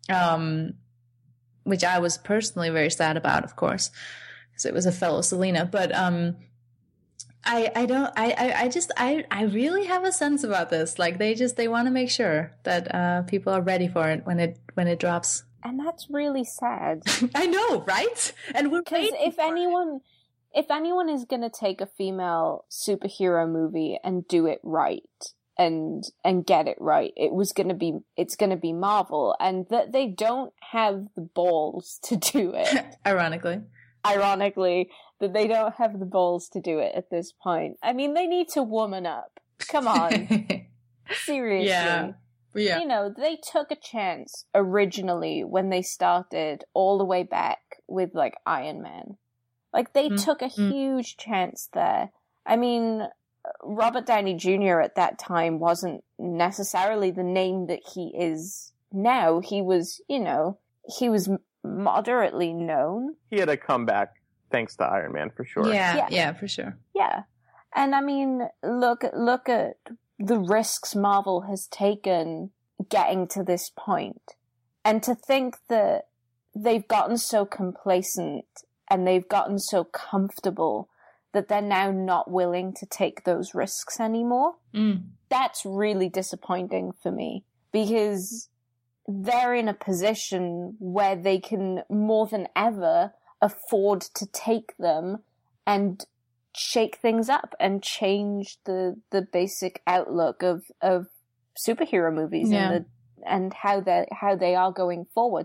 Which I was personally very sad about, of course, because it was a fellow Selena. But I really have a sense about this. Like they want to make sure that people are ready for it when it drops. And that's really sad. I know, right? And we're because if anyone is going to take a female superhero movie and do it right. And get it right. It's gonna be Marvel, and that they don't have the balls to do it. Ironically, that they don't have the balls to do it at this point. I mean, they need to woman up. Come on, seriously. Yeah. You know, they took a chance originally when they started all the way back with like Iron Man. Like they took a huge chance there. I mean, Robert Downey Jr. at that time wasn't necessarily the name that he is now. He was moderately known. He had a comeback thanks to Iron Man for sure. Yeah, for sure. Yeah. And I mean, look at the risks Marvel has taken getting to this point. And to think that they've gotten so complacent and they've gotten so comfortable that they're now not willing to take those risks anymore. That's really disappointing for me because they're in a position where they can more than ever afford to take them and shake things up and change the basic outlook of superhero movies and how they are going forward.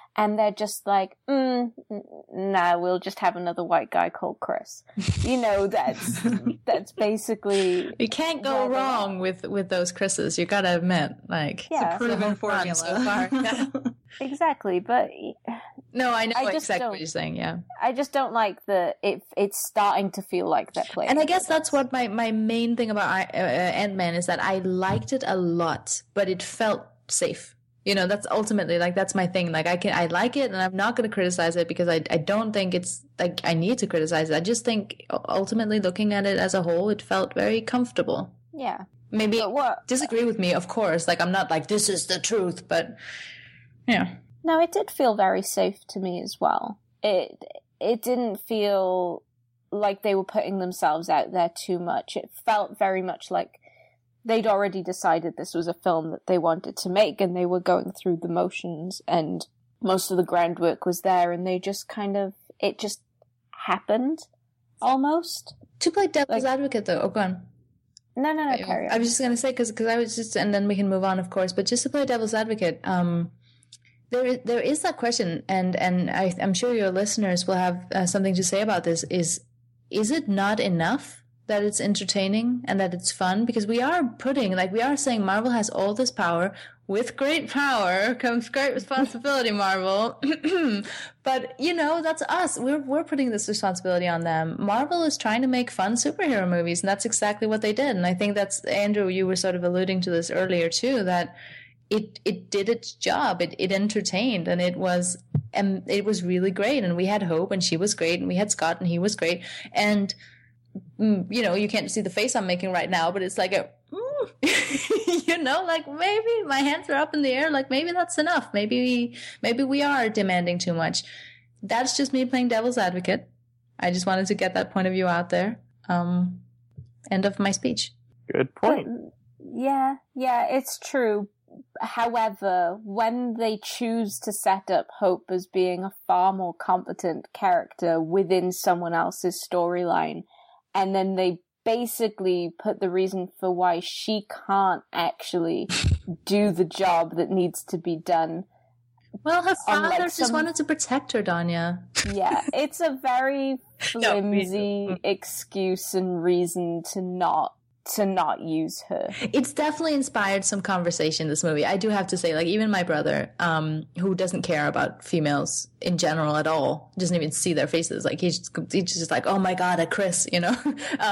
and they're just like, nah, we'll just have another white guy called Chris. You know, that's basically... You can't go wrong with those Chris's, you gotta admit. Like, yeah. It's a proven formula. So far. Yeah. Exactly, but... No, I know exactly what you're saying, yeah. I just don't like that it's starting to feel like they're playing. And I guess that's what my main thing about Ant-Man is, that I liked it a lot, but it felt safe. You know, that's ultimately, like, that's my thing. Like, I like it, and I'm not going to criticize it because I don't think it's, like, I need to criticize it. I just think, ultimately, looking at it as a whole, it felt very comfortable. Yeah. Maybe disagree with me, of course. Like, I'm not like, this is the truth, but, yeah. No, it did feel very safe to me as well. It didn't feel like they were putting themselves out there too much. It felt very much like they'd already decided this was a film that they wanted to make, and they were going through the motions, and most of the groundwork was there, and they just kind of, it just happened, almost. To play devil's advocate, though, go on. No, carry on. I was just going to say, because I was just, and then we can move on, of course, but just to play devil's advocate, there is that question, and I'm sure your listeners will have something to say about this, is it not enough that it's entertaining and that it's fun? Because we are saying Marvel has all this power. With great power comes great responsibility, Marvel. But, you know, that's us. We're putting this responsibility on them. Marvel is trying to make fun superhero movies, and that's exactly what they did. And I think that's, Andrew, you were sort of alluding to this earlier too, that it did its job. It entertained, and it was really great. And we had Hope, and she was great, and we had Scott, and he was great. And, you know, you can't see the face I'm making right now, but it's like you know, like, maybe my hands are up in the air, like, maybe that's enough. Maybe we are demanding too much. That's just me playing devil's advocate. I just wanted to get that point of view out there. End of my speech. Good point. Yeah, it's true. However, when they choose to set up Hope as being a far more competent character within someone else's storyline, and then they basically put the reason for why she can't actually do the job that needs to be done. Well, her father just wanted to protect her, Danya. Yeah, it's a very flimsy excuse and reason to not use her. It's definitely inspired some conversation, this movie. I do have to say, like, even my brother, who doesn't care about females in general at all, doesn't even see their faces. Like, he's just like, oh my God, a Chris, you know?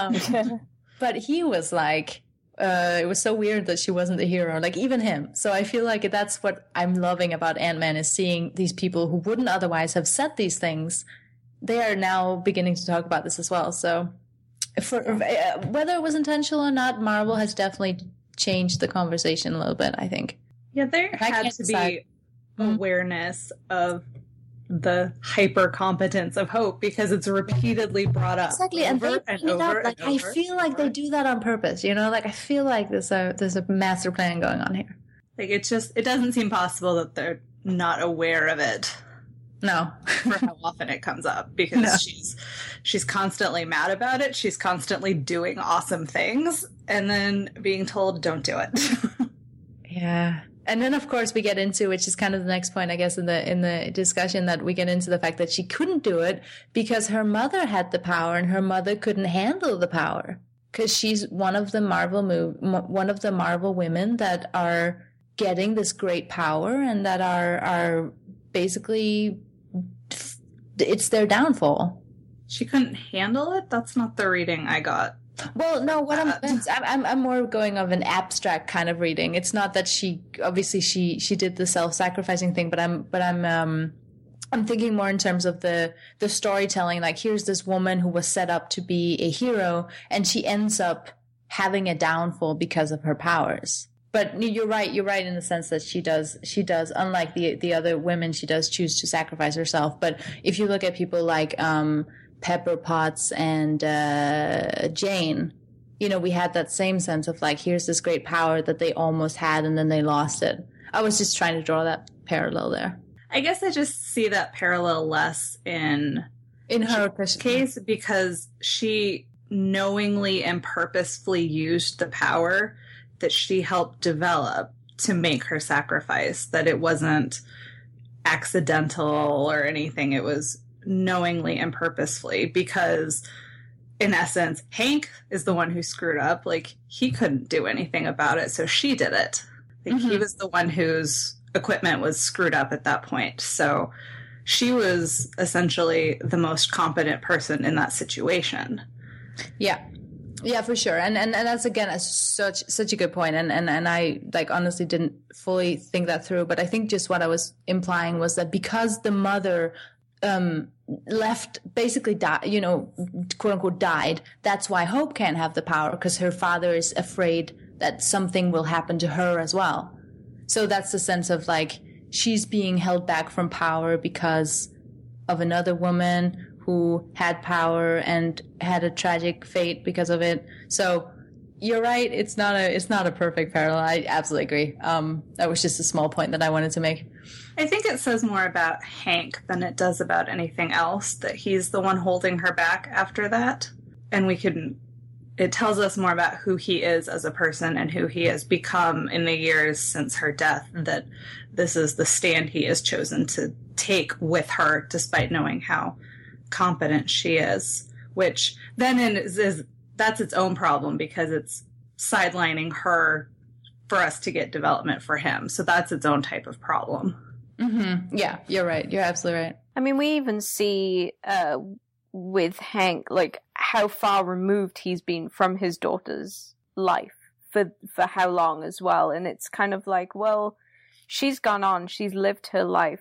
But he was like, it was so weird that she wasn't the hero, like, even him. So I feel like that's what I'm loving about Ant-Man, is seeing these people who wouldn't otherwise have said these things. They are now beginning to talk about this as well, so... whether it was intentional or not, Marvel has definitely changed the conversation a little bit, I think. Yeah, there had to be awareness of the hyper competence of Hope, because it's repeatedly brought up. Exactly, and they clean it up. Like, I feel like they do that on purpose, you know? Like, I feel like there's a master plan going on here. Like, it doesn't seem possible that they're not aware of it. No. For how often it comes up, because she's constantly mad about it. She's constantly doing awesome things and then being told, don't do it. Yeah. And then, of course, we get into, which is kind of the next point, I guess, in the discussion, that we get into the fact that she couldn't do it because her mother had the power and her mother couldn't handle the power, because she's one of the Marvel women that are getting this great power and that are basically, it's their downfall. She couldn't handle it? That's not the reading I got. Well, no, what I'm more going of an abstract kind of reading. It's not that she did the self-sacrificing thing, but I'm thinking more in terms of the storytelling. Like, here's this woman who was set up to be a hero, and she ends up having a downfall because of her powers. But you're right in the sense that she does, unlike the other women, she does choose to sacrifice herself. But if you look at people like Pepper Potts and Jane, you know, we had that same sense of, like, here's this great power that they almost had and then they lost it. I was just trying to draw that parallel there. I guess I just see that parallel less in her case, because she knowingly and purposefully used the power that she helped develop to make her sacrifice, that it wasn't accidental or anything. It was knowingly and purposefully, because in essence, Hank is the one who screwed up. Like, he couldn't do anything about it, so she did it. Like, he was the one whose equipment was screwed up at that point. So she was essentially the most competent person in that situation. Yeah. Yeah, for sure. And that's, again, such a good point. And I, like, honestly didn't fully think that through. But I think just what I was implying was that because the mother left, basically died, you know, quote unquote died, that's why Hope can't have the power, because her father is afraid that something will happen to her as well. So that's the sense of, like, she's being held back from power because of another woman who had power and had a tragic fate because of it. So you're right. It's not a perfect parallel. I absolutely agree. That was just a small point that I wanted to make. I think it says more about Hank than it does about anything else, that he's the one holding her back after that. And it tells us more about who he is as a person and who he has become in the years since her death, that this is the stand he has chosen to take with her, despite knowing how competent she is, which then that's its own problem, because it's sidelining her for us to get development for him. So that's its own type of problem. Mm-hmm. Yeah, you're right. You're absolutely right. I mean, we even see with Hank, like, how far removed he's been from his daughter's life for how long as well. And it's kind of like, well, she's gone on, she's lived her life.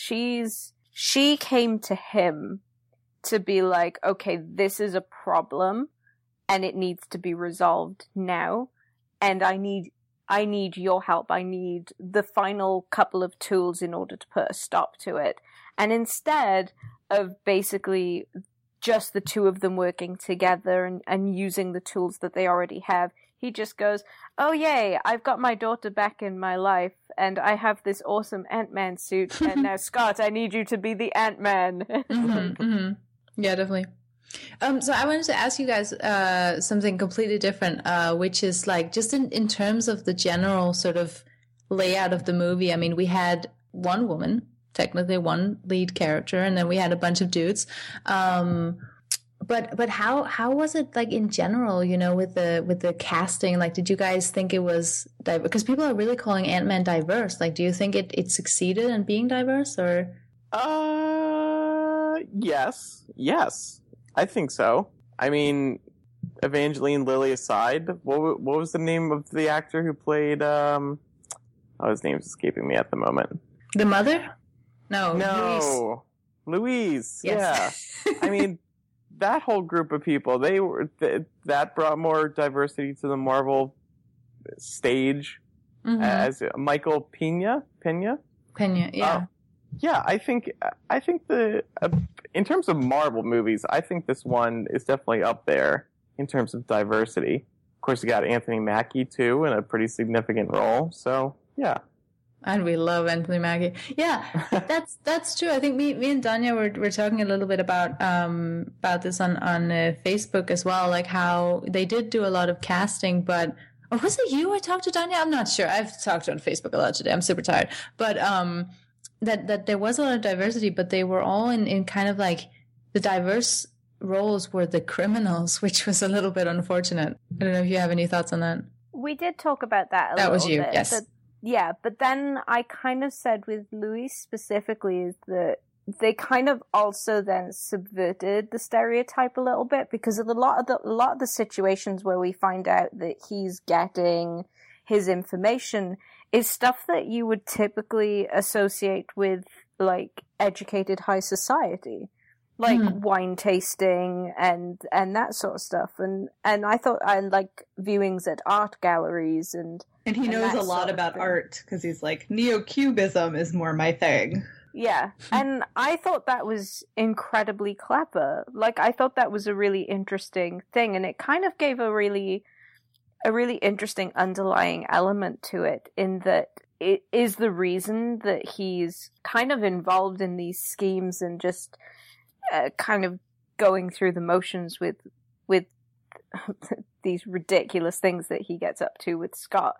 She came to him to be like, okay, this is a problem and it needs to be resolved now. And I need your help. I need the final couple of tools in order to put a stop to it. And instead of basically just the two of them working together and using the tools that they already have, he just goes, oh yay, I've got my daughter back in my life and I have this awesome Ant-Man suit. And now, Scott, I need you to be the Ant-Man. Yeah, definitely. So I wanted to ask you guys something completely different, which is, like, just in terms of the general sort of layout of the movie. I mean, we had one woman, technically one lead character, and then we had a bunch of dudes. But how was it, like, in general, you know, with the casting? Like, did you guys think it was diverse? Because people are really calling Ant-Man diverse. Like, do you think it succeeded in being diverse, or? Yes. I think so. I mean, Evangeline Lilly aside, what was the name of the actor who played, his name's escaping me at the moment. The mother? No. Louise. Yes. Yeah. I mean, that whole group of people, that brought more diversity to the Marvel stage. As Michael Pena, yeah. Yeah, I think in terms of Marvel movies, I think this one is definitely up there in terms of diversity. Of course, you got Anthony Mackie too in a pretty significant role. So yeah, and we love Anthony Mackie. Yeah, that's true. I think me and Danya were talking a little bit about this on Facebook as well, like how they did do a lot of casting, but. Or was it you I talked to, Danya? I'm not sure. I've talked on Facebook a lot today. I'm super tired, but that there was a lot of diversity, but they were all in kind of like the diverse roles were the criminals, which was a little bit unfortunate. I don't know if you have any thoughts on that. We did talk about that a little bit. That was you, bit, yes. But then I kind of said with Louis specifically is that they kind of also then subverted the stereotype a little bit, because of a lot of the situations where we find out that he's getting his information is stuff that you would typically associate with, like, educated high society, like wine tasting and that sort of stuff. And I thought I like viewings at art galleries and he knows a lot about art, because he's like, neo-cubism is more my thing. Yeah, and I thought that was incredibly clever. Like, I thought that was a really interesting thing, and it kind of gave a really interesting underlying element to it, in that it is the reason that he's kind of involved in these schemes and just kind of going through the motions with these ridiculous things that he gets up to with Scott,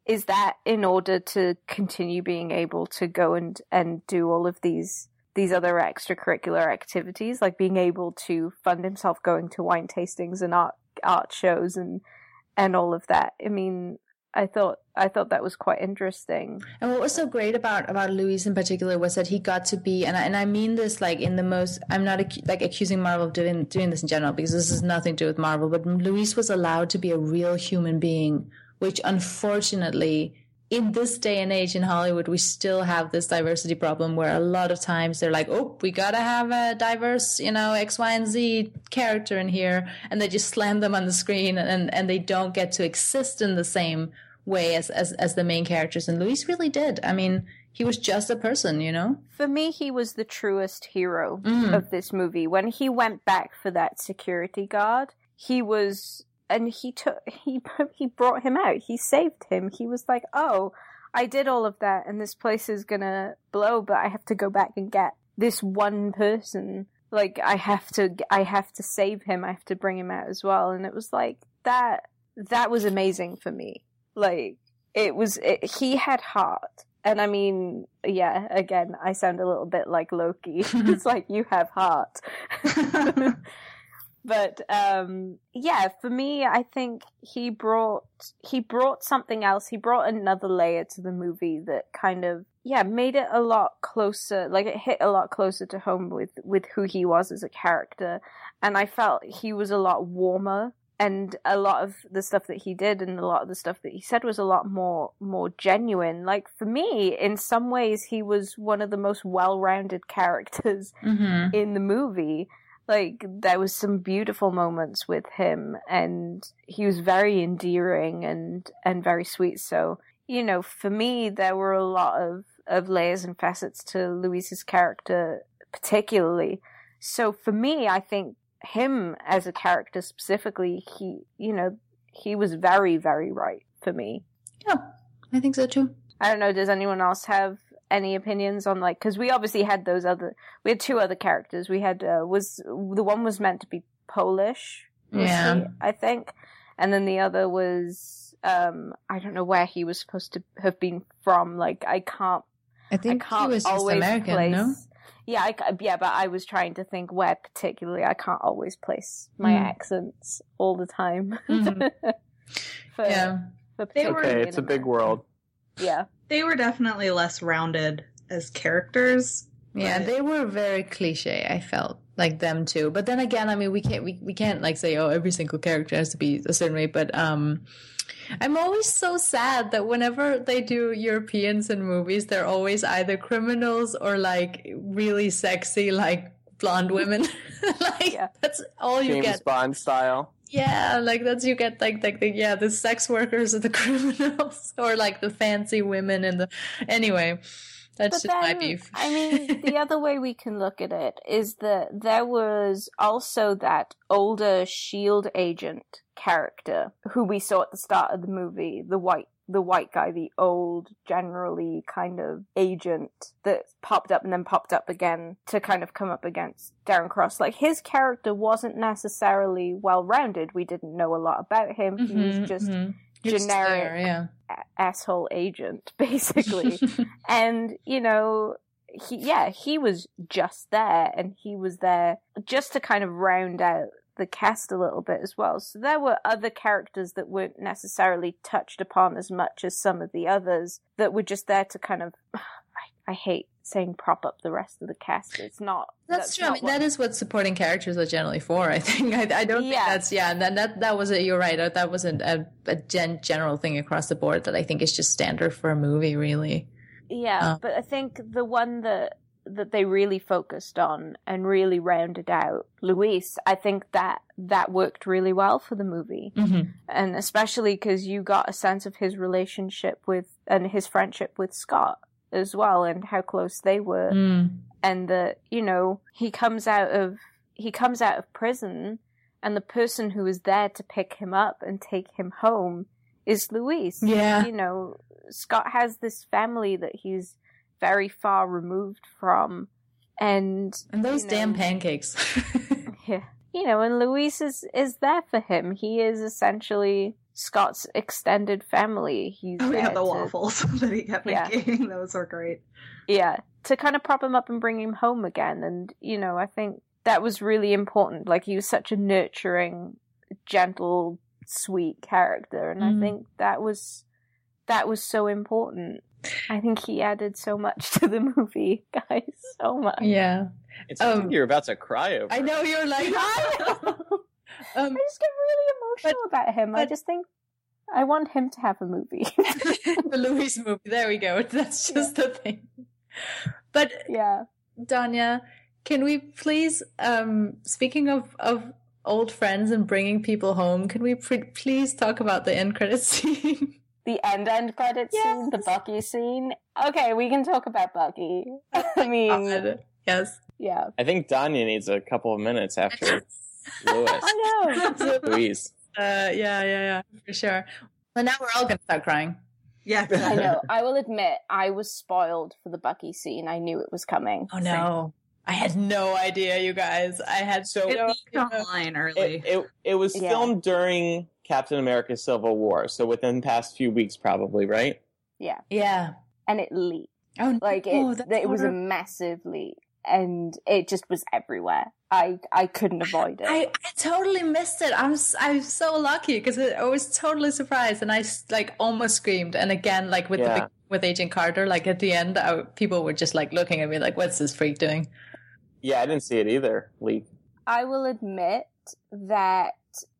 is that in order to continue being able to go and do all of these other extracurricular activities, like being able to fund himself going to wine tastings and art shows and all of that. I mean, I thought that was quite interesting. And what was so great about Luis in particular was that he got to be, and I mean this like in the most, I'm not accusing Marvel of doing this in general, because this has nothing to do with Marvel, but Luis was allowed to be a real human being, which unfortunately in this day and age in Hollywood, we still have this diversity problem where a lot of times they're like, oh, we gotta have a diverse, X, Y, and Z character in here. And they just slam them on the screen and they don't get to exist in the same way as the main characters. And Luis really did. I mean, he was just a person, For me, he was the truest hero of this movie. When he went back for that security guard, he was... And he brought him out. He saved him. He was like, oh, I did all of that and this place is gonna blow, but I have to go back and get this one person. Like, I have to save him. I have to bring him out as well. And it was like, that was amazing for me. Like, he had heart. And I mean, yeah, again, I sound a little bit like Loki. It's like, you have heart. But, yeah, for me, I think he brought something else. He brought another layer to the movie that kind of, made it a lot closer, like it hit a lot closer to home with who he was as a character. And I felt he was a lot warmer, and a lot of the stuff that he did and a lot of the stuff that he said was a lot more genuine. Like, for me, in some ways, he was one of the most well-rounded characters in the movie. Like, there was some beautiful moments with him, and he was very endearing and very sweet. So, for me, there were a lot of layers and facets to Luis's character, particularly. So for me, I think him as a character specifically, he was very, very right for me. Yeah, I think so too. I don't know, does anyone else have any opinions on, like, because we obviously had we had two other characters. We had, the one was meant to be Polish, I think, and then the other was, I don't know where he was supposed to have been from. Like, I think he was just American, no? Yeah, but I was trying to think where particularly. I can't always place my accents all the time. It's a big world. Yeah. They were definitely less rounded as characters. Yeah, they were very cliche, I felt, like them too. But then again, I mean, we can't like say, oh, every single character has to be a certain way, but I'm always so sad that whenever they do Europeans in movies, they're always either criminals or like really sexy, like blonde women. That's all you get. James Bond style. Yeah, like you get the sex workers or the criminals or like the fancy women anyway. That's just my beef. I mean, the other way we can look at it is that there was also that older S.H.I.E.L.D. agent character who we saw at the start of the movie, the white guy, the old, generally kind of agent that popped up and then popped up again to kind of come up against Darren Cross. Like, his character wasn't necessarily well-rounded. We didn't know a lot about him. He was just generic asshole agent, basically. And, he was just there, and he was there just to kind of round out the cast a little bit as well. So there were other characters that weren't necessarily touched upon as much as some of the others that were just there to kind of, I hate saying prop up the rest of the cast. It's not. That's true. I mean, that is what supporting characters are generally for, I think. I don't think that's, and that was it. You're right. That wasn't a general thing across the board that I think is just standard for a movie, really. Yeah, but I think the one that they really focused on and really rounded out, Luis, I think that worked really well for the movie. Mm-hmm. And especially because you got a sense of his relationship and his friendship with Scott as well, and how close they were. And that, he comes out of prison, and the person who is there to pick him up and take him home is Luis. Yeah. Scott has this family that he's very far removed from, and those damn pancakes. Yeah, and Luis is there for him. He is essentially Scott's extended family. He's Oh, yeah, there the to- waffles that he kept Yeah. making. Those were great. Yeah, to kind of prop him up and bring him home again. And, you know, I think that was really important. Like, he was such a nurturing, gentle, sweet character. And I think that was so important. I think he added so much to the movie, guys. So much. Yeah. It's like you're about to cry over. I know you're like, I just get really emotional about him. I just think I want him to have a movie. the Louis movie. There we go. That's just the thing. But Yeah. Danya, can we please, speaking of old friends and bringing people home, can we please talk about the end credits scene? The end credit scene, the Bucky scene. Okay, we can talk about Bucky. I mean, God. Yes. yeah. I think Danya needs a couple of minutes after Louis. I know. Louise. Yeah, for sure. Well, now we're all gonna start crying. Yeah, I know. I will admit, I was spoiled for the Bucky scene. I knew it was coming. Oh no. I had no idea, you guys. I had So- It no leaked idea. online early. It was Yeah. filmed during Captain America Civil War, so within the past few weeks probably, right? Yeah. Yeah. And it leaked. Oh, Like, no, it that's was a horrible. massive leak. And it just was everywhere. I couldn't avoid it. I totally missed it. I'm so lucky because I was totally surprised and I like almost screamed. And again, like with Agent Carter, like at the end, people were just like looking at me like, "What's this freak doing?" Yeah, I didn't see it either. Leak. I will admit that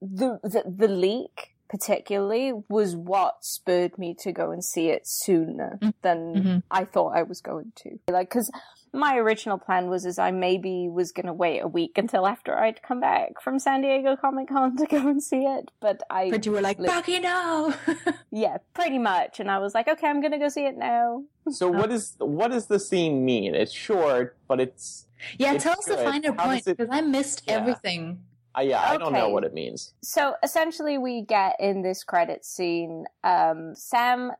the leak particularly was what spurred me to go and see it sooner than I thought I was going to. Like, because my original plan was I maybe was going to wait a week until after I'd come back from San Diego Comic-Con to go and see it. But you were like, "Bucky, no!" Yeah, pretty much. And I was like, okay, I'm going to go see it now. So what does the scene mean? It's short, but it's Yeah, tell us the good. finer How point does it- because I missed Yeah. everything. I don't know Okay. what it means. So essentially we get in this credit scene, Sam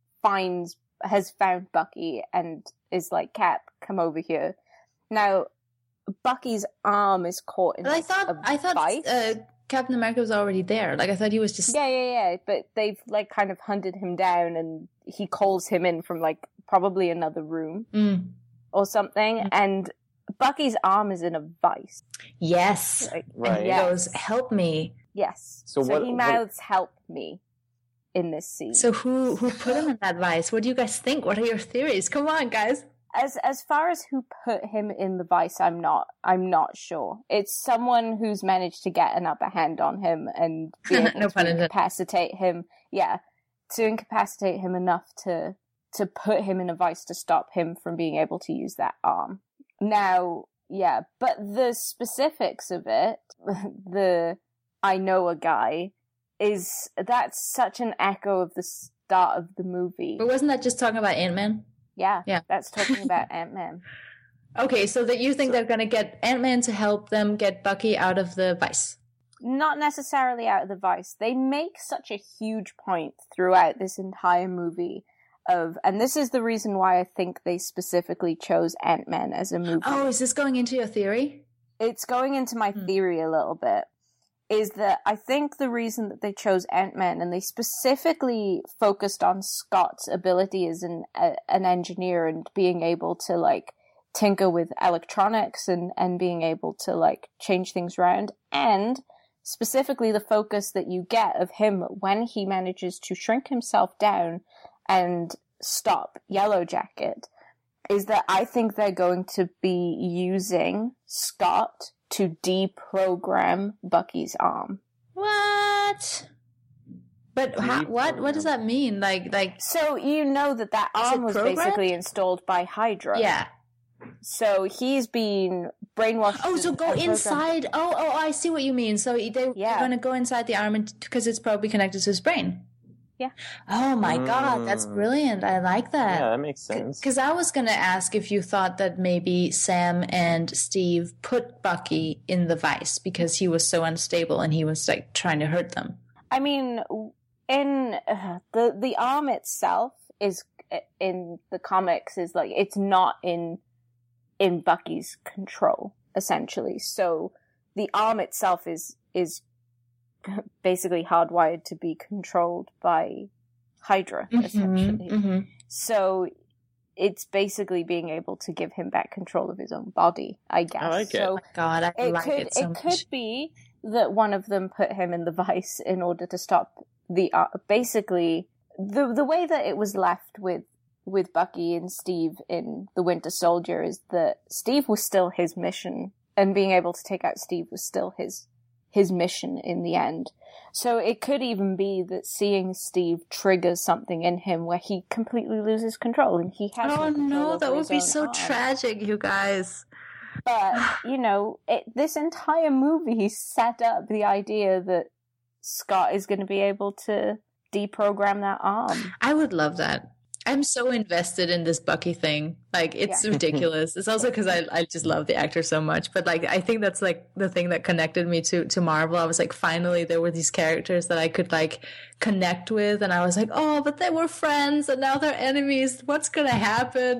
has found Bucky and is like, Cap, come over here. Now, Bucky's arm is caught in But I thought vice. Captain America was already there. Like I thought he was just Yeah. But they've like kind of hunted him down and he calls him in from like probably another room or something. And Bucky's arm is in a vice. Yes. Like, Right. And he Yeah. goes, "Help me." yes. So So what- he what- mouths, help me in this scene. So who put him in that vice? What do you guys think? What are your theories? Come on, guys. As far as who put him in the vice, I'm not sure. It's someone who's managed to get an upper hand on him and be able No pun to intended. incapacitate him. Yeah, to incapacitate him enough to put him in a vice to stop him from being able to use that arm. Now, yeah, but the specifics of it, the I know a guy, that's such an echo of the start of the movie. But wasn't that just talking about Ant-Man? Yeah, Yeah. that's talking about Ant-Man. Okay, so that you think they're going to get Ant-Man to help them get Bucky out of the vice. Not necessarily out of the vice. They make such a huge point throughout this entire movie and this is the reason why I think they specifically chose Ant-Man as a movie. Oh, is this going into your theory? It's going into my theory a little bit, is that I think the reason that they chose Ant-Man and they specifically focused on Scott's ability as an engineer and being able to like tinker with electronics and being able to like change things around, and specifically the focus that you get of him when he manages to shrink himself down and stop Yellow Jacket, is that I think they're going to be using Scott to deprogram Bucky's arm. What? But what does that mean? Like So you know that Is it arm was programmed? basically installed by Hydra. yeah. So he's been brainwashed. Oh, so and go programmed. inside. Oh, I see what you mean. So they're going to go inside the arm because it's probably connected to his brain. Yeah. Oh my God, that's brilliant. I like that. Yeah, that makes sense. Because I was going to ask if you thought that maybe Sam and Steve put Bucky in the vice because he was so unstable and he was like trying to hurt them. I mean, in the arm itself is in the comics is like it's not in Bucky's control essentially. So the arm itself is basically hardwired to be controlled by Hydra, essentially. So it's basically being able to give him back control of his own body, I guess. I like it. So God, I like it so much. It could be that one of them put him in the vice in order to stop the basically the way that it was left with Bucky and Steve in The Winter Soldier is that Steve was still his mission, and being able to take out Steve was still his mission in the end. So it could even be that seeing Steve triggers something in him where he completely loses control and he has Oh no control no, over that would his be own so arm. tragic, you guys. But, you know, this entire movie set up the idea that Scott is going to be able to deprogram that arm. I would love that. I'm so invested in this Bucky thing. Like, it's ridiculous. It's also because I just love the actor so much. But, like, I think that's, like, the thing that connected me to Marvel. I was like, finally, there were these characters that I could, like, connect with. And I was like, oh, but they were friends and now they're enemies. What's going to happen?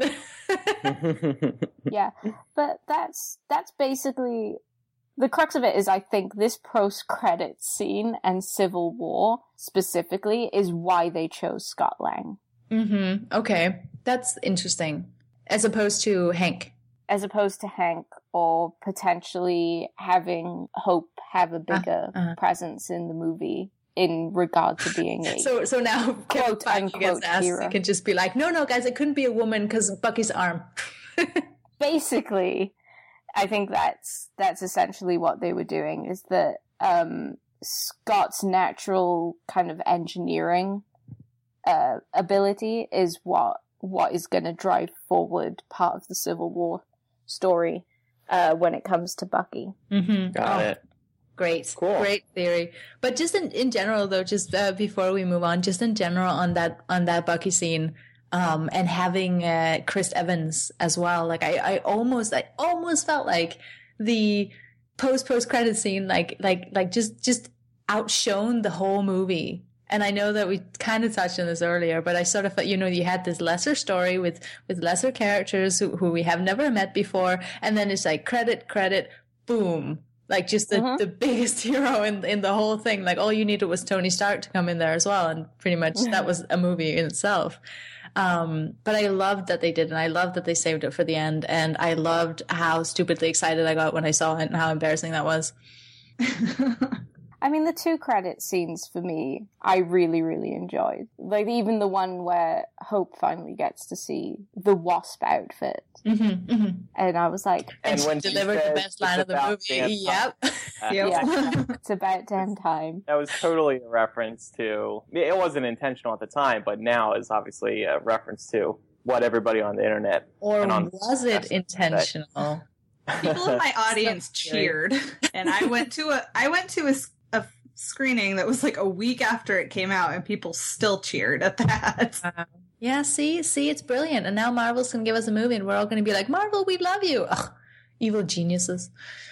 Yeah. But that's basically... The crux of it is, I think, this post-credits scene and Civil War, specifically, is why they chose Scott Lang. Okay. That's interesting. As opposed to Hank. As opposed to Hank, or potentially having Hope have a bigger presence in the movie in regard to being a so now quote unquote hero. It can just be like, no, guys, it couldn't be a woman because Bucky's arm. Basically, I think that's essentially what they were doing, is that Scott's natural kind of engineering ability is what is going to drive forward part of the Civil War story when it comes to Bucky. Got it. Great. Cool. Great theory. But just in general, though, just before we move on, just in general on that Bucky scene, and having Chris Evans as well, like I almost felt like the post credit scene like just outshone the whole movie. And I know that we kind of touched on this earlier, but I sort of felt, you know, you had this lesser story with lesser characters who we have never met before, and then it's like credit, boom. Like just the biggest hero in the whole thing. Like all you needed was Tony Stark to come in there as well, and pretty much that was a movie in itself. But I loved that they did, and I loved that they saved it for the end, and I loved how stupidly excited I got when I saw it and how embarrassing that was. I mean, the 2 credit scenes for me, I really, really enjoyed. Like, even the one where Hope finally gets to see the Wasp outfit. And I was like... And when she delivered the best line of the movie. Yep. Yeah, it's about damn time. That was totally a reference to... It wasn't intentional at the time, but now is obviously a reference to what everybody on the internet... Or was it intentional? People in my audience cheered, and I went to a screening that was like a week after it came out, and people still cheered at that. Yeah, see, it's brilliant. And now Marvel's gonna give us a movie, and we're all gonna be like, Marvel, we love you. Ugh, evil geniuses.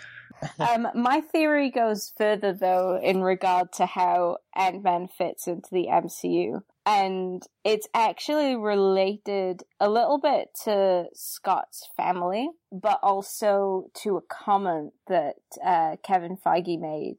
My theory goes further, though, in regard to how Ant-Man fits into the MCU. And it's actually related a little bit to Scott's family, but also to a comment that Kevin Feige made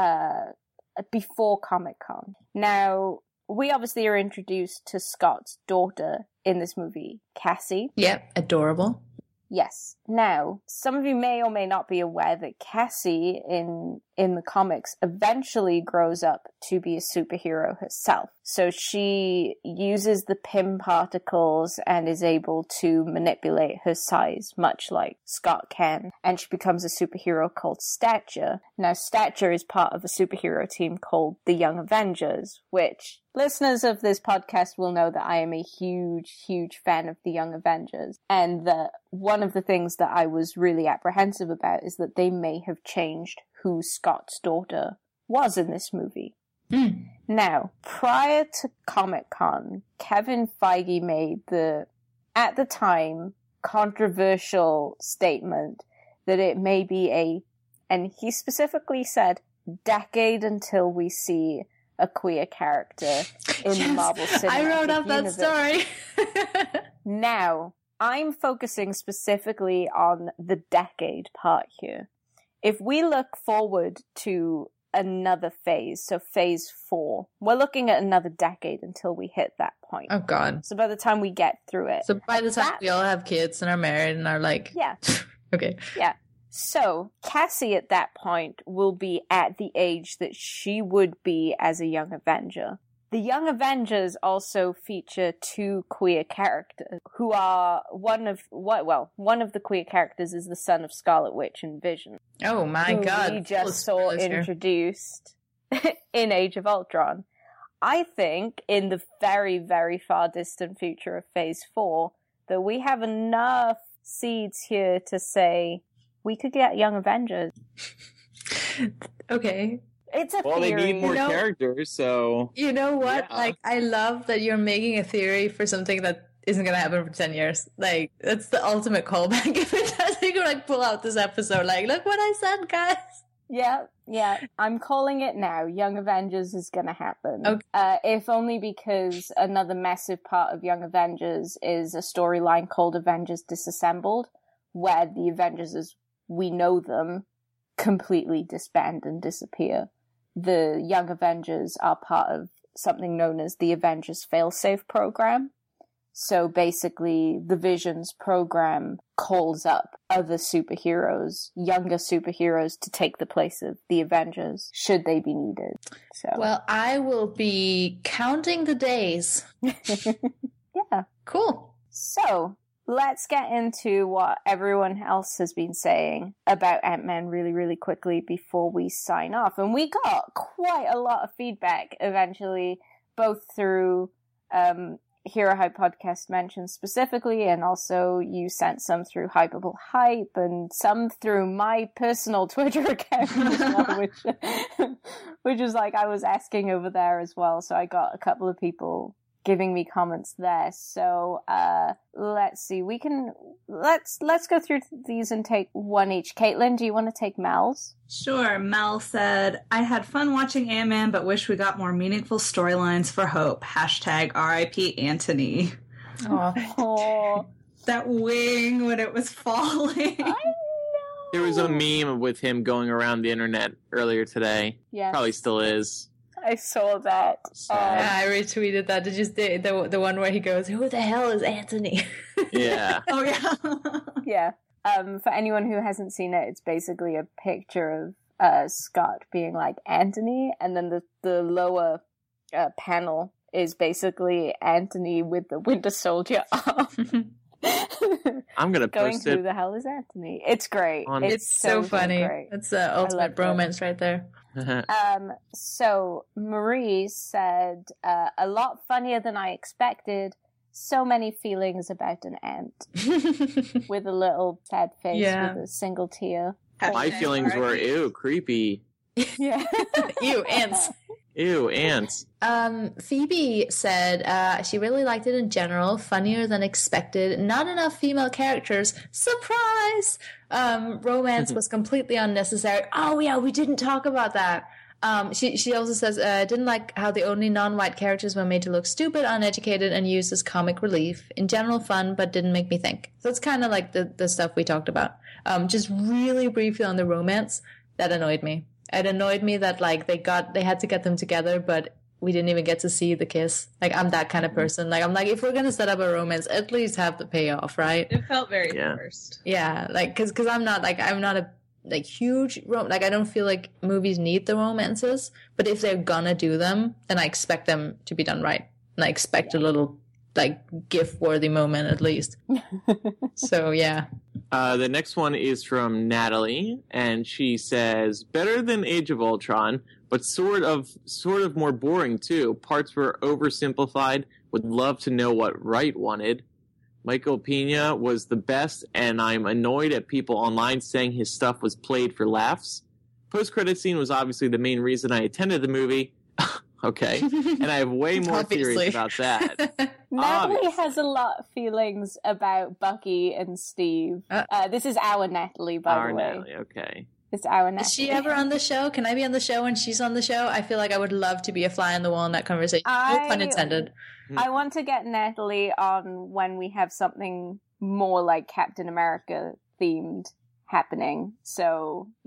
before Comic-Con. Now, we obviously are introduced to Scott's daughter in this movie, Cassie. Yep, adorable. Yes. Now, some of you may or may not be aware that Cassie in the comics eventually grows up to be a superhero herself. So she uses the Pym particles and is able to manipulate her size, much like Scott can. And she becomes a superhero called Stature. Now, Stature is part of a superhero team called the Young Avengers, which listeners of this podcast will know that I am a huge, huge fan of the Young Avengers. And that one of the things that I was really apprehensive about is that they may have changed who Scott's daughter was in this movie. Now, prior to Comic-Con, Kevin Feige made the, at the time, controversial statement that it may be and he specifically said, decade until we see a queer character in the Marvel Cinematic Universe. I wrote up that story. Now, I'm focusing specifically on the decade part here. If we look forward to another phase, so phase 4. We're looking at another decade until we hit that point. Oh, God. So by the time we get through it. So by the time we all have kids and are married and are like... Yeah. Okay. Yeah. So Cassie at that point will be at the age that she would be as a young Avenger. The Young Avengers also feature 2 queer characters who are one of the queer characters is the son of Scarlet Witch and Vision. Oh my God. We just saw introduced in Age of Ultron. I think in the very, very far distant future of Phase 4 that we have enough seeds here to say we could get Young Avengers. Okay. It's a well, theory. they need more characters, so... You know what? Yeah. Like, I love that you're making a theory for something that isn't going to happen for 10 years. Like, that's the ultimate callback. If it does, you can, like, pull out this episode. Like, look what I said, guys. Yeah. I'm calling it now. Young Avengers is going to happen. Okay. If only because another massive part of Young Avengers is a storyline called Avengers Disassembled, where the Avengers as we know them completely disband and disappear. The Young Avengers are part of something known as the Avengers Failsafe program. So basically, the Vision's program calls up other superheroes, younger superheroes, to take the place of the Avengers, should they be needed. So, well, I will be counting the days. yeah. Cool. So, let's get into what everyone else has been saying about Ant-Man really, really quickly before we sign off. And we got quite a lot of feedback eventually, both through Hero Hype Podcast mentioned specifically, and also you sent some through Hypeable Hype, and some through my personal Twitter account as well, which was like I was asking over there as well. So I got a couple of people giving me comments there. So let's see. Let's go through these and take one each. Caitlin, do you want to take Mel's? Sure. Mel said, I had fun watching Ant-Man, but wish we got more meaningful storylines for Hope. Hashtag RIP Anthony. Oh, that wing when it was falling. I know. There was a meme with him going around the internet earlier today. Yeah. Probably still is. I saw that. Yeah, I retweeted that. Did you see the one where he goes, "Who the hell is Anthony?" Yeah. Oh, yeah. Yeah. For anyone who hasn't seen it, it's basically a picture of Scott being like Anthony, and then the lower panel is basically Anthony with the Winter Soldier arm. I'm gonna going, post who it. the hell is Anthony? It's great. It's so funny. Great. It's the ultimate bromance right there. So Marie said, a lot funnier than I expected. So many feelings about an ant. With a little sad face with a single tear. My feelings were, ew, creepy. Yeah. Ew, ants. Ew, ants. Phoebe said she really liked it in general, funnier than expected, not enough female characters. Surprise! Romance was completely unnecessary. Oh yeah, we didn't talk about that. She also says, didn't like how the only non-white characters were made to look stupid, uneducated, and used as comic relief. In general, fun, but didn't make me think. So it's kind of like the stuff we talked about. Just really briefly on the romance, that annoyed me. It annoyed me that like they had to get them together, but we didn't even get to see the kiss. Like, I'm that kind of person. Like, I'm like, if we're gonna set up a romance, at least have the payoff, right? It felt very forced. Yeah, like, cause I'm not a like huge like I don't feel like movies need the romances, but if they're gonna do them, then I expect them to be done right, and I expect a little like GIF-worthy moment at least. So yeah. The next one is from Natalie, and she says, better than Age of Ultron, but sort of more boring too. Parts were oversimplified. Would love to know what Wright wanted. Michael Pena was the best, and I'm annoyed at people online saying his stuff was played for laughs. Post-credit scene was obviously the main reason I attended the movie. Okay. And I have way more theories about that. Natalie has a lot of feelings about Bucky and Steve. This is our Natalie, by the way. Natalie, okay. It's our Natalie. Is she ever on the show? Can I be on the show when she's on the show? I feel like I would love to be a fly on the wall in that conversation. No pun intended. I want to get Natalie on when we have something more like Captain America themed happening. So, yeah.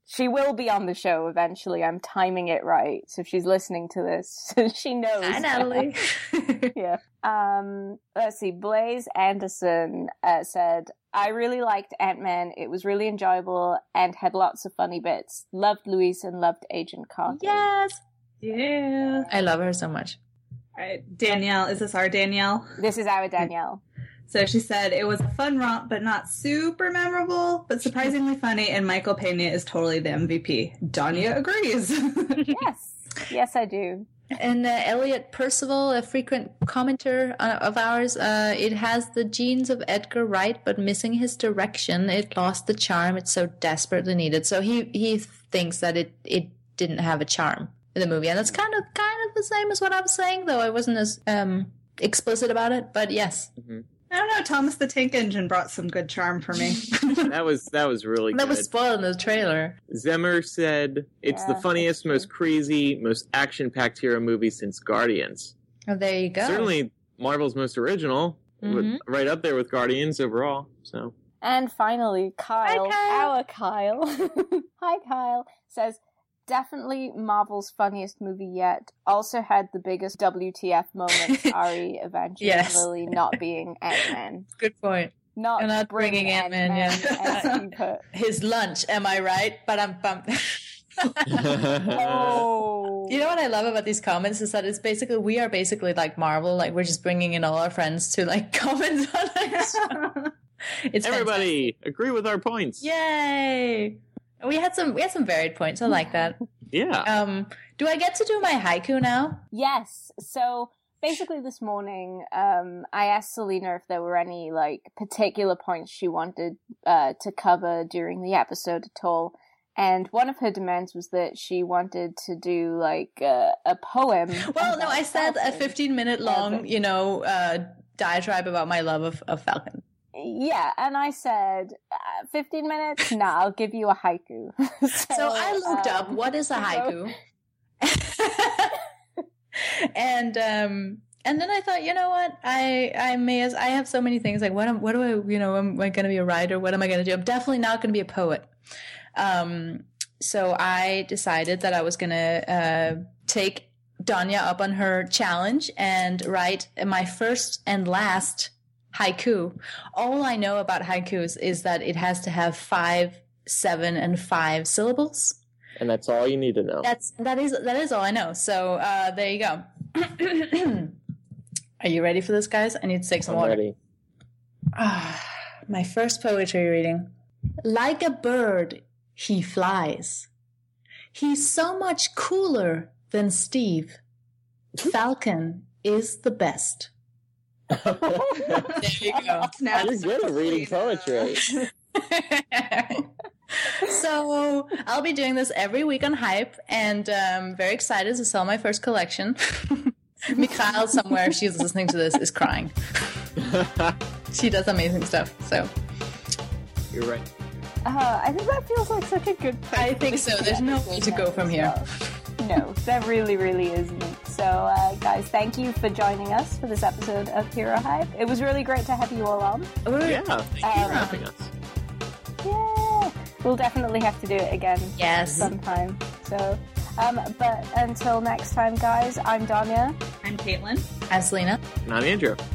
She will be on the show eventually. I'm timing it right. So if she's listening to this, she knows. Hi, Natalie. Yeah. Let's see. Blaze Anderson said, I really liked Ant-Man. It was really enjoyable and had lots of funny bits. Loved Luis and loved Agent Carter. Yes. Yeah. I love her so much. All right, Danielle. Is this our Danielle? This is our Danielle. So she said, it was a fun romp, but not super memorable, but surprisingly funny, and Michael Pena is totally the MVP. Danya agrees. Yes, I do. And Elliot Percival, a frequent commenter of ours, it has the genes of Edgar Wright, but missing his direction. It lost the charm it so desperately needed. So he thinks that it didn't have a charm in the movie. And that's kind of the same as what I was saying, though I wasn't as explicit about it. But yes. Mm-hmm. I don't know, Thomas the Tank Engine brought some good charm for me. That was really good. That was spoiled in the trailer. Zemmer said, it's the funniest, most crazy, most action-packed hero movie since Guardians. Oh, there you go. Certainly Marvel's most original, right up there with Guardians overall. So. And finally, Kyle, our Kyle, hi Kyle, says, definitely Marvel's funniest movie yet. Also had the biggest WTF moment, Ari Evangeline Lilly not being Ant-Man. Good point. Not bringing Ant-Man, as you put. His lunch, am I right? But I'm bummed. Oh. You know what I love about these comments is that we are basically like Marvel, like we're just bringing in all our friends to like comment on it. It's everybody fantastic. Agree with our points. Yay! We had some varied points. I like that. Yeah. Do I get to do my haiku now? Yes. So basically this morning, I asked Selena if there were any like particular points she wanted to cover during the episode at all. And one of her demands was that she wanted to do like a poem. Well, no, I said a 15-minute long, diatribe about my love of Falcon. Yeah, and I said, 15 minutes? Nah, I'll give you a haiku. So I looked up, what is a haiku? And then I thought, you know what? I have so many things. Like, what do I, am I going to be a writer? What am I going to do? I'm definitely not going to be a poet. So I decided that I was going to take Danya up on her challenge and write my first and last haiku. All I know about haikus is that it has to have 5, 7, and 5 syllables. And that's all you need to know. That is all I know. So there you go. Are you ready for this, guys? I need to take some water. Ready. My first poetry reading. Like a bird, he flies. He's so much cooler than Steve. Falcon is the best. There you go. You're good at reading poetry. So I'll be doing this every week on Hype, and I'm very excited to sell my first collection. Mikhail, somewhere, if she's listening to this, is crying. She does amazing stuff. So you're right. I think that feels like such a good place. I think so. There's no way to go from here. No, there really, really isn't. So, guys, thank you for joining us for this episode of Hero Hype. It was really great to have you all on. Yeah, thank you for having us. Yeah, we'll definitely have to do it again. Yes. Sometime. So, but until next time, guys, I'm Danya. I'm Caitlin. I'm Selena. And I'm Andrew.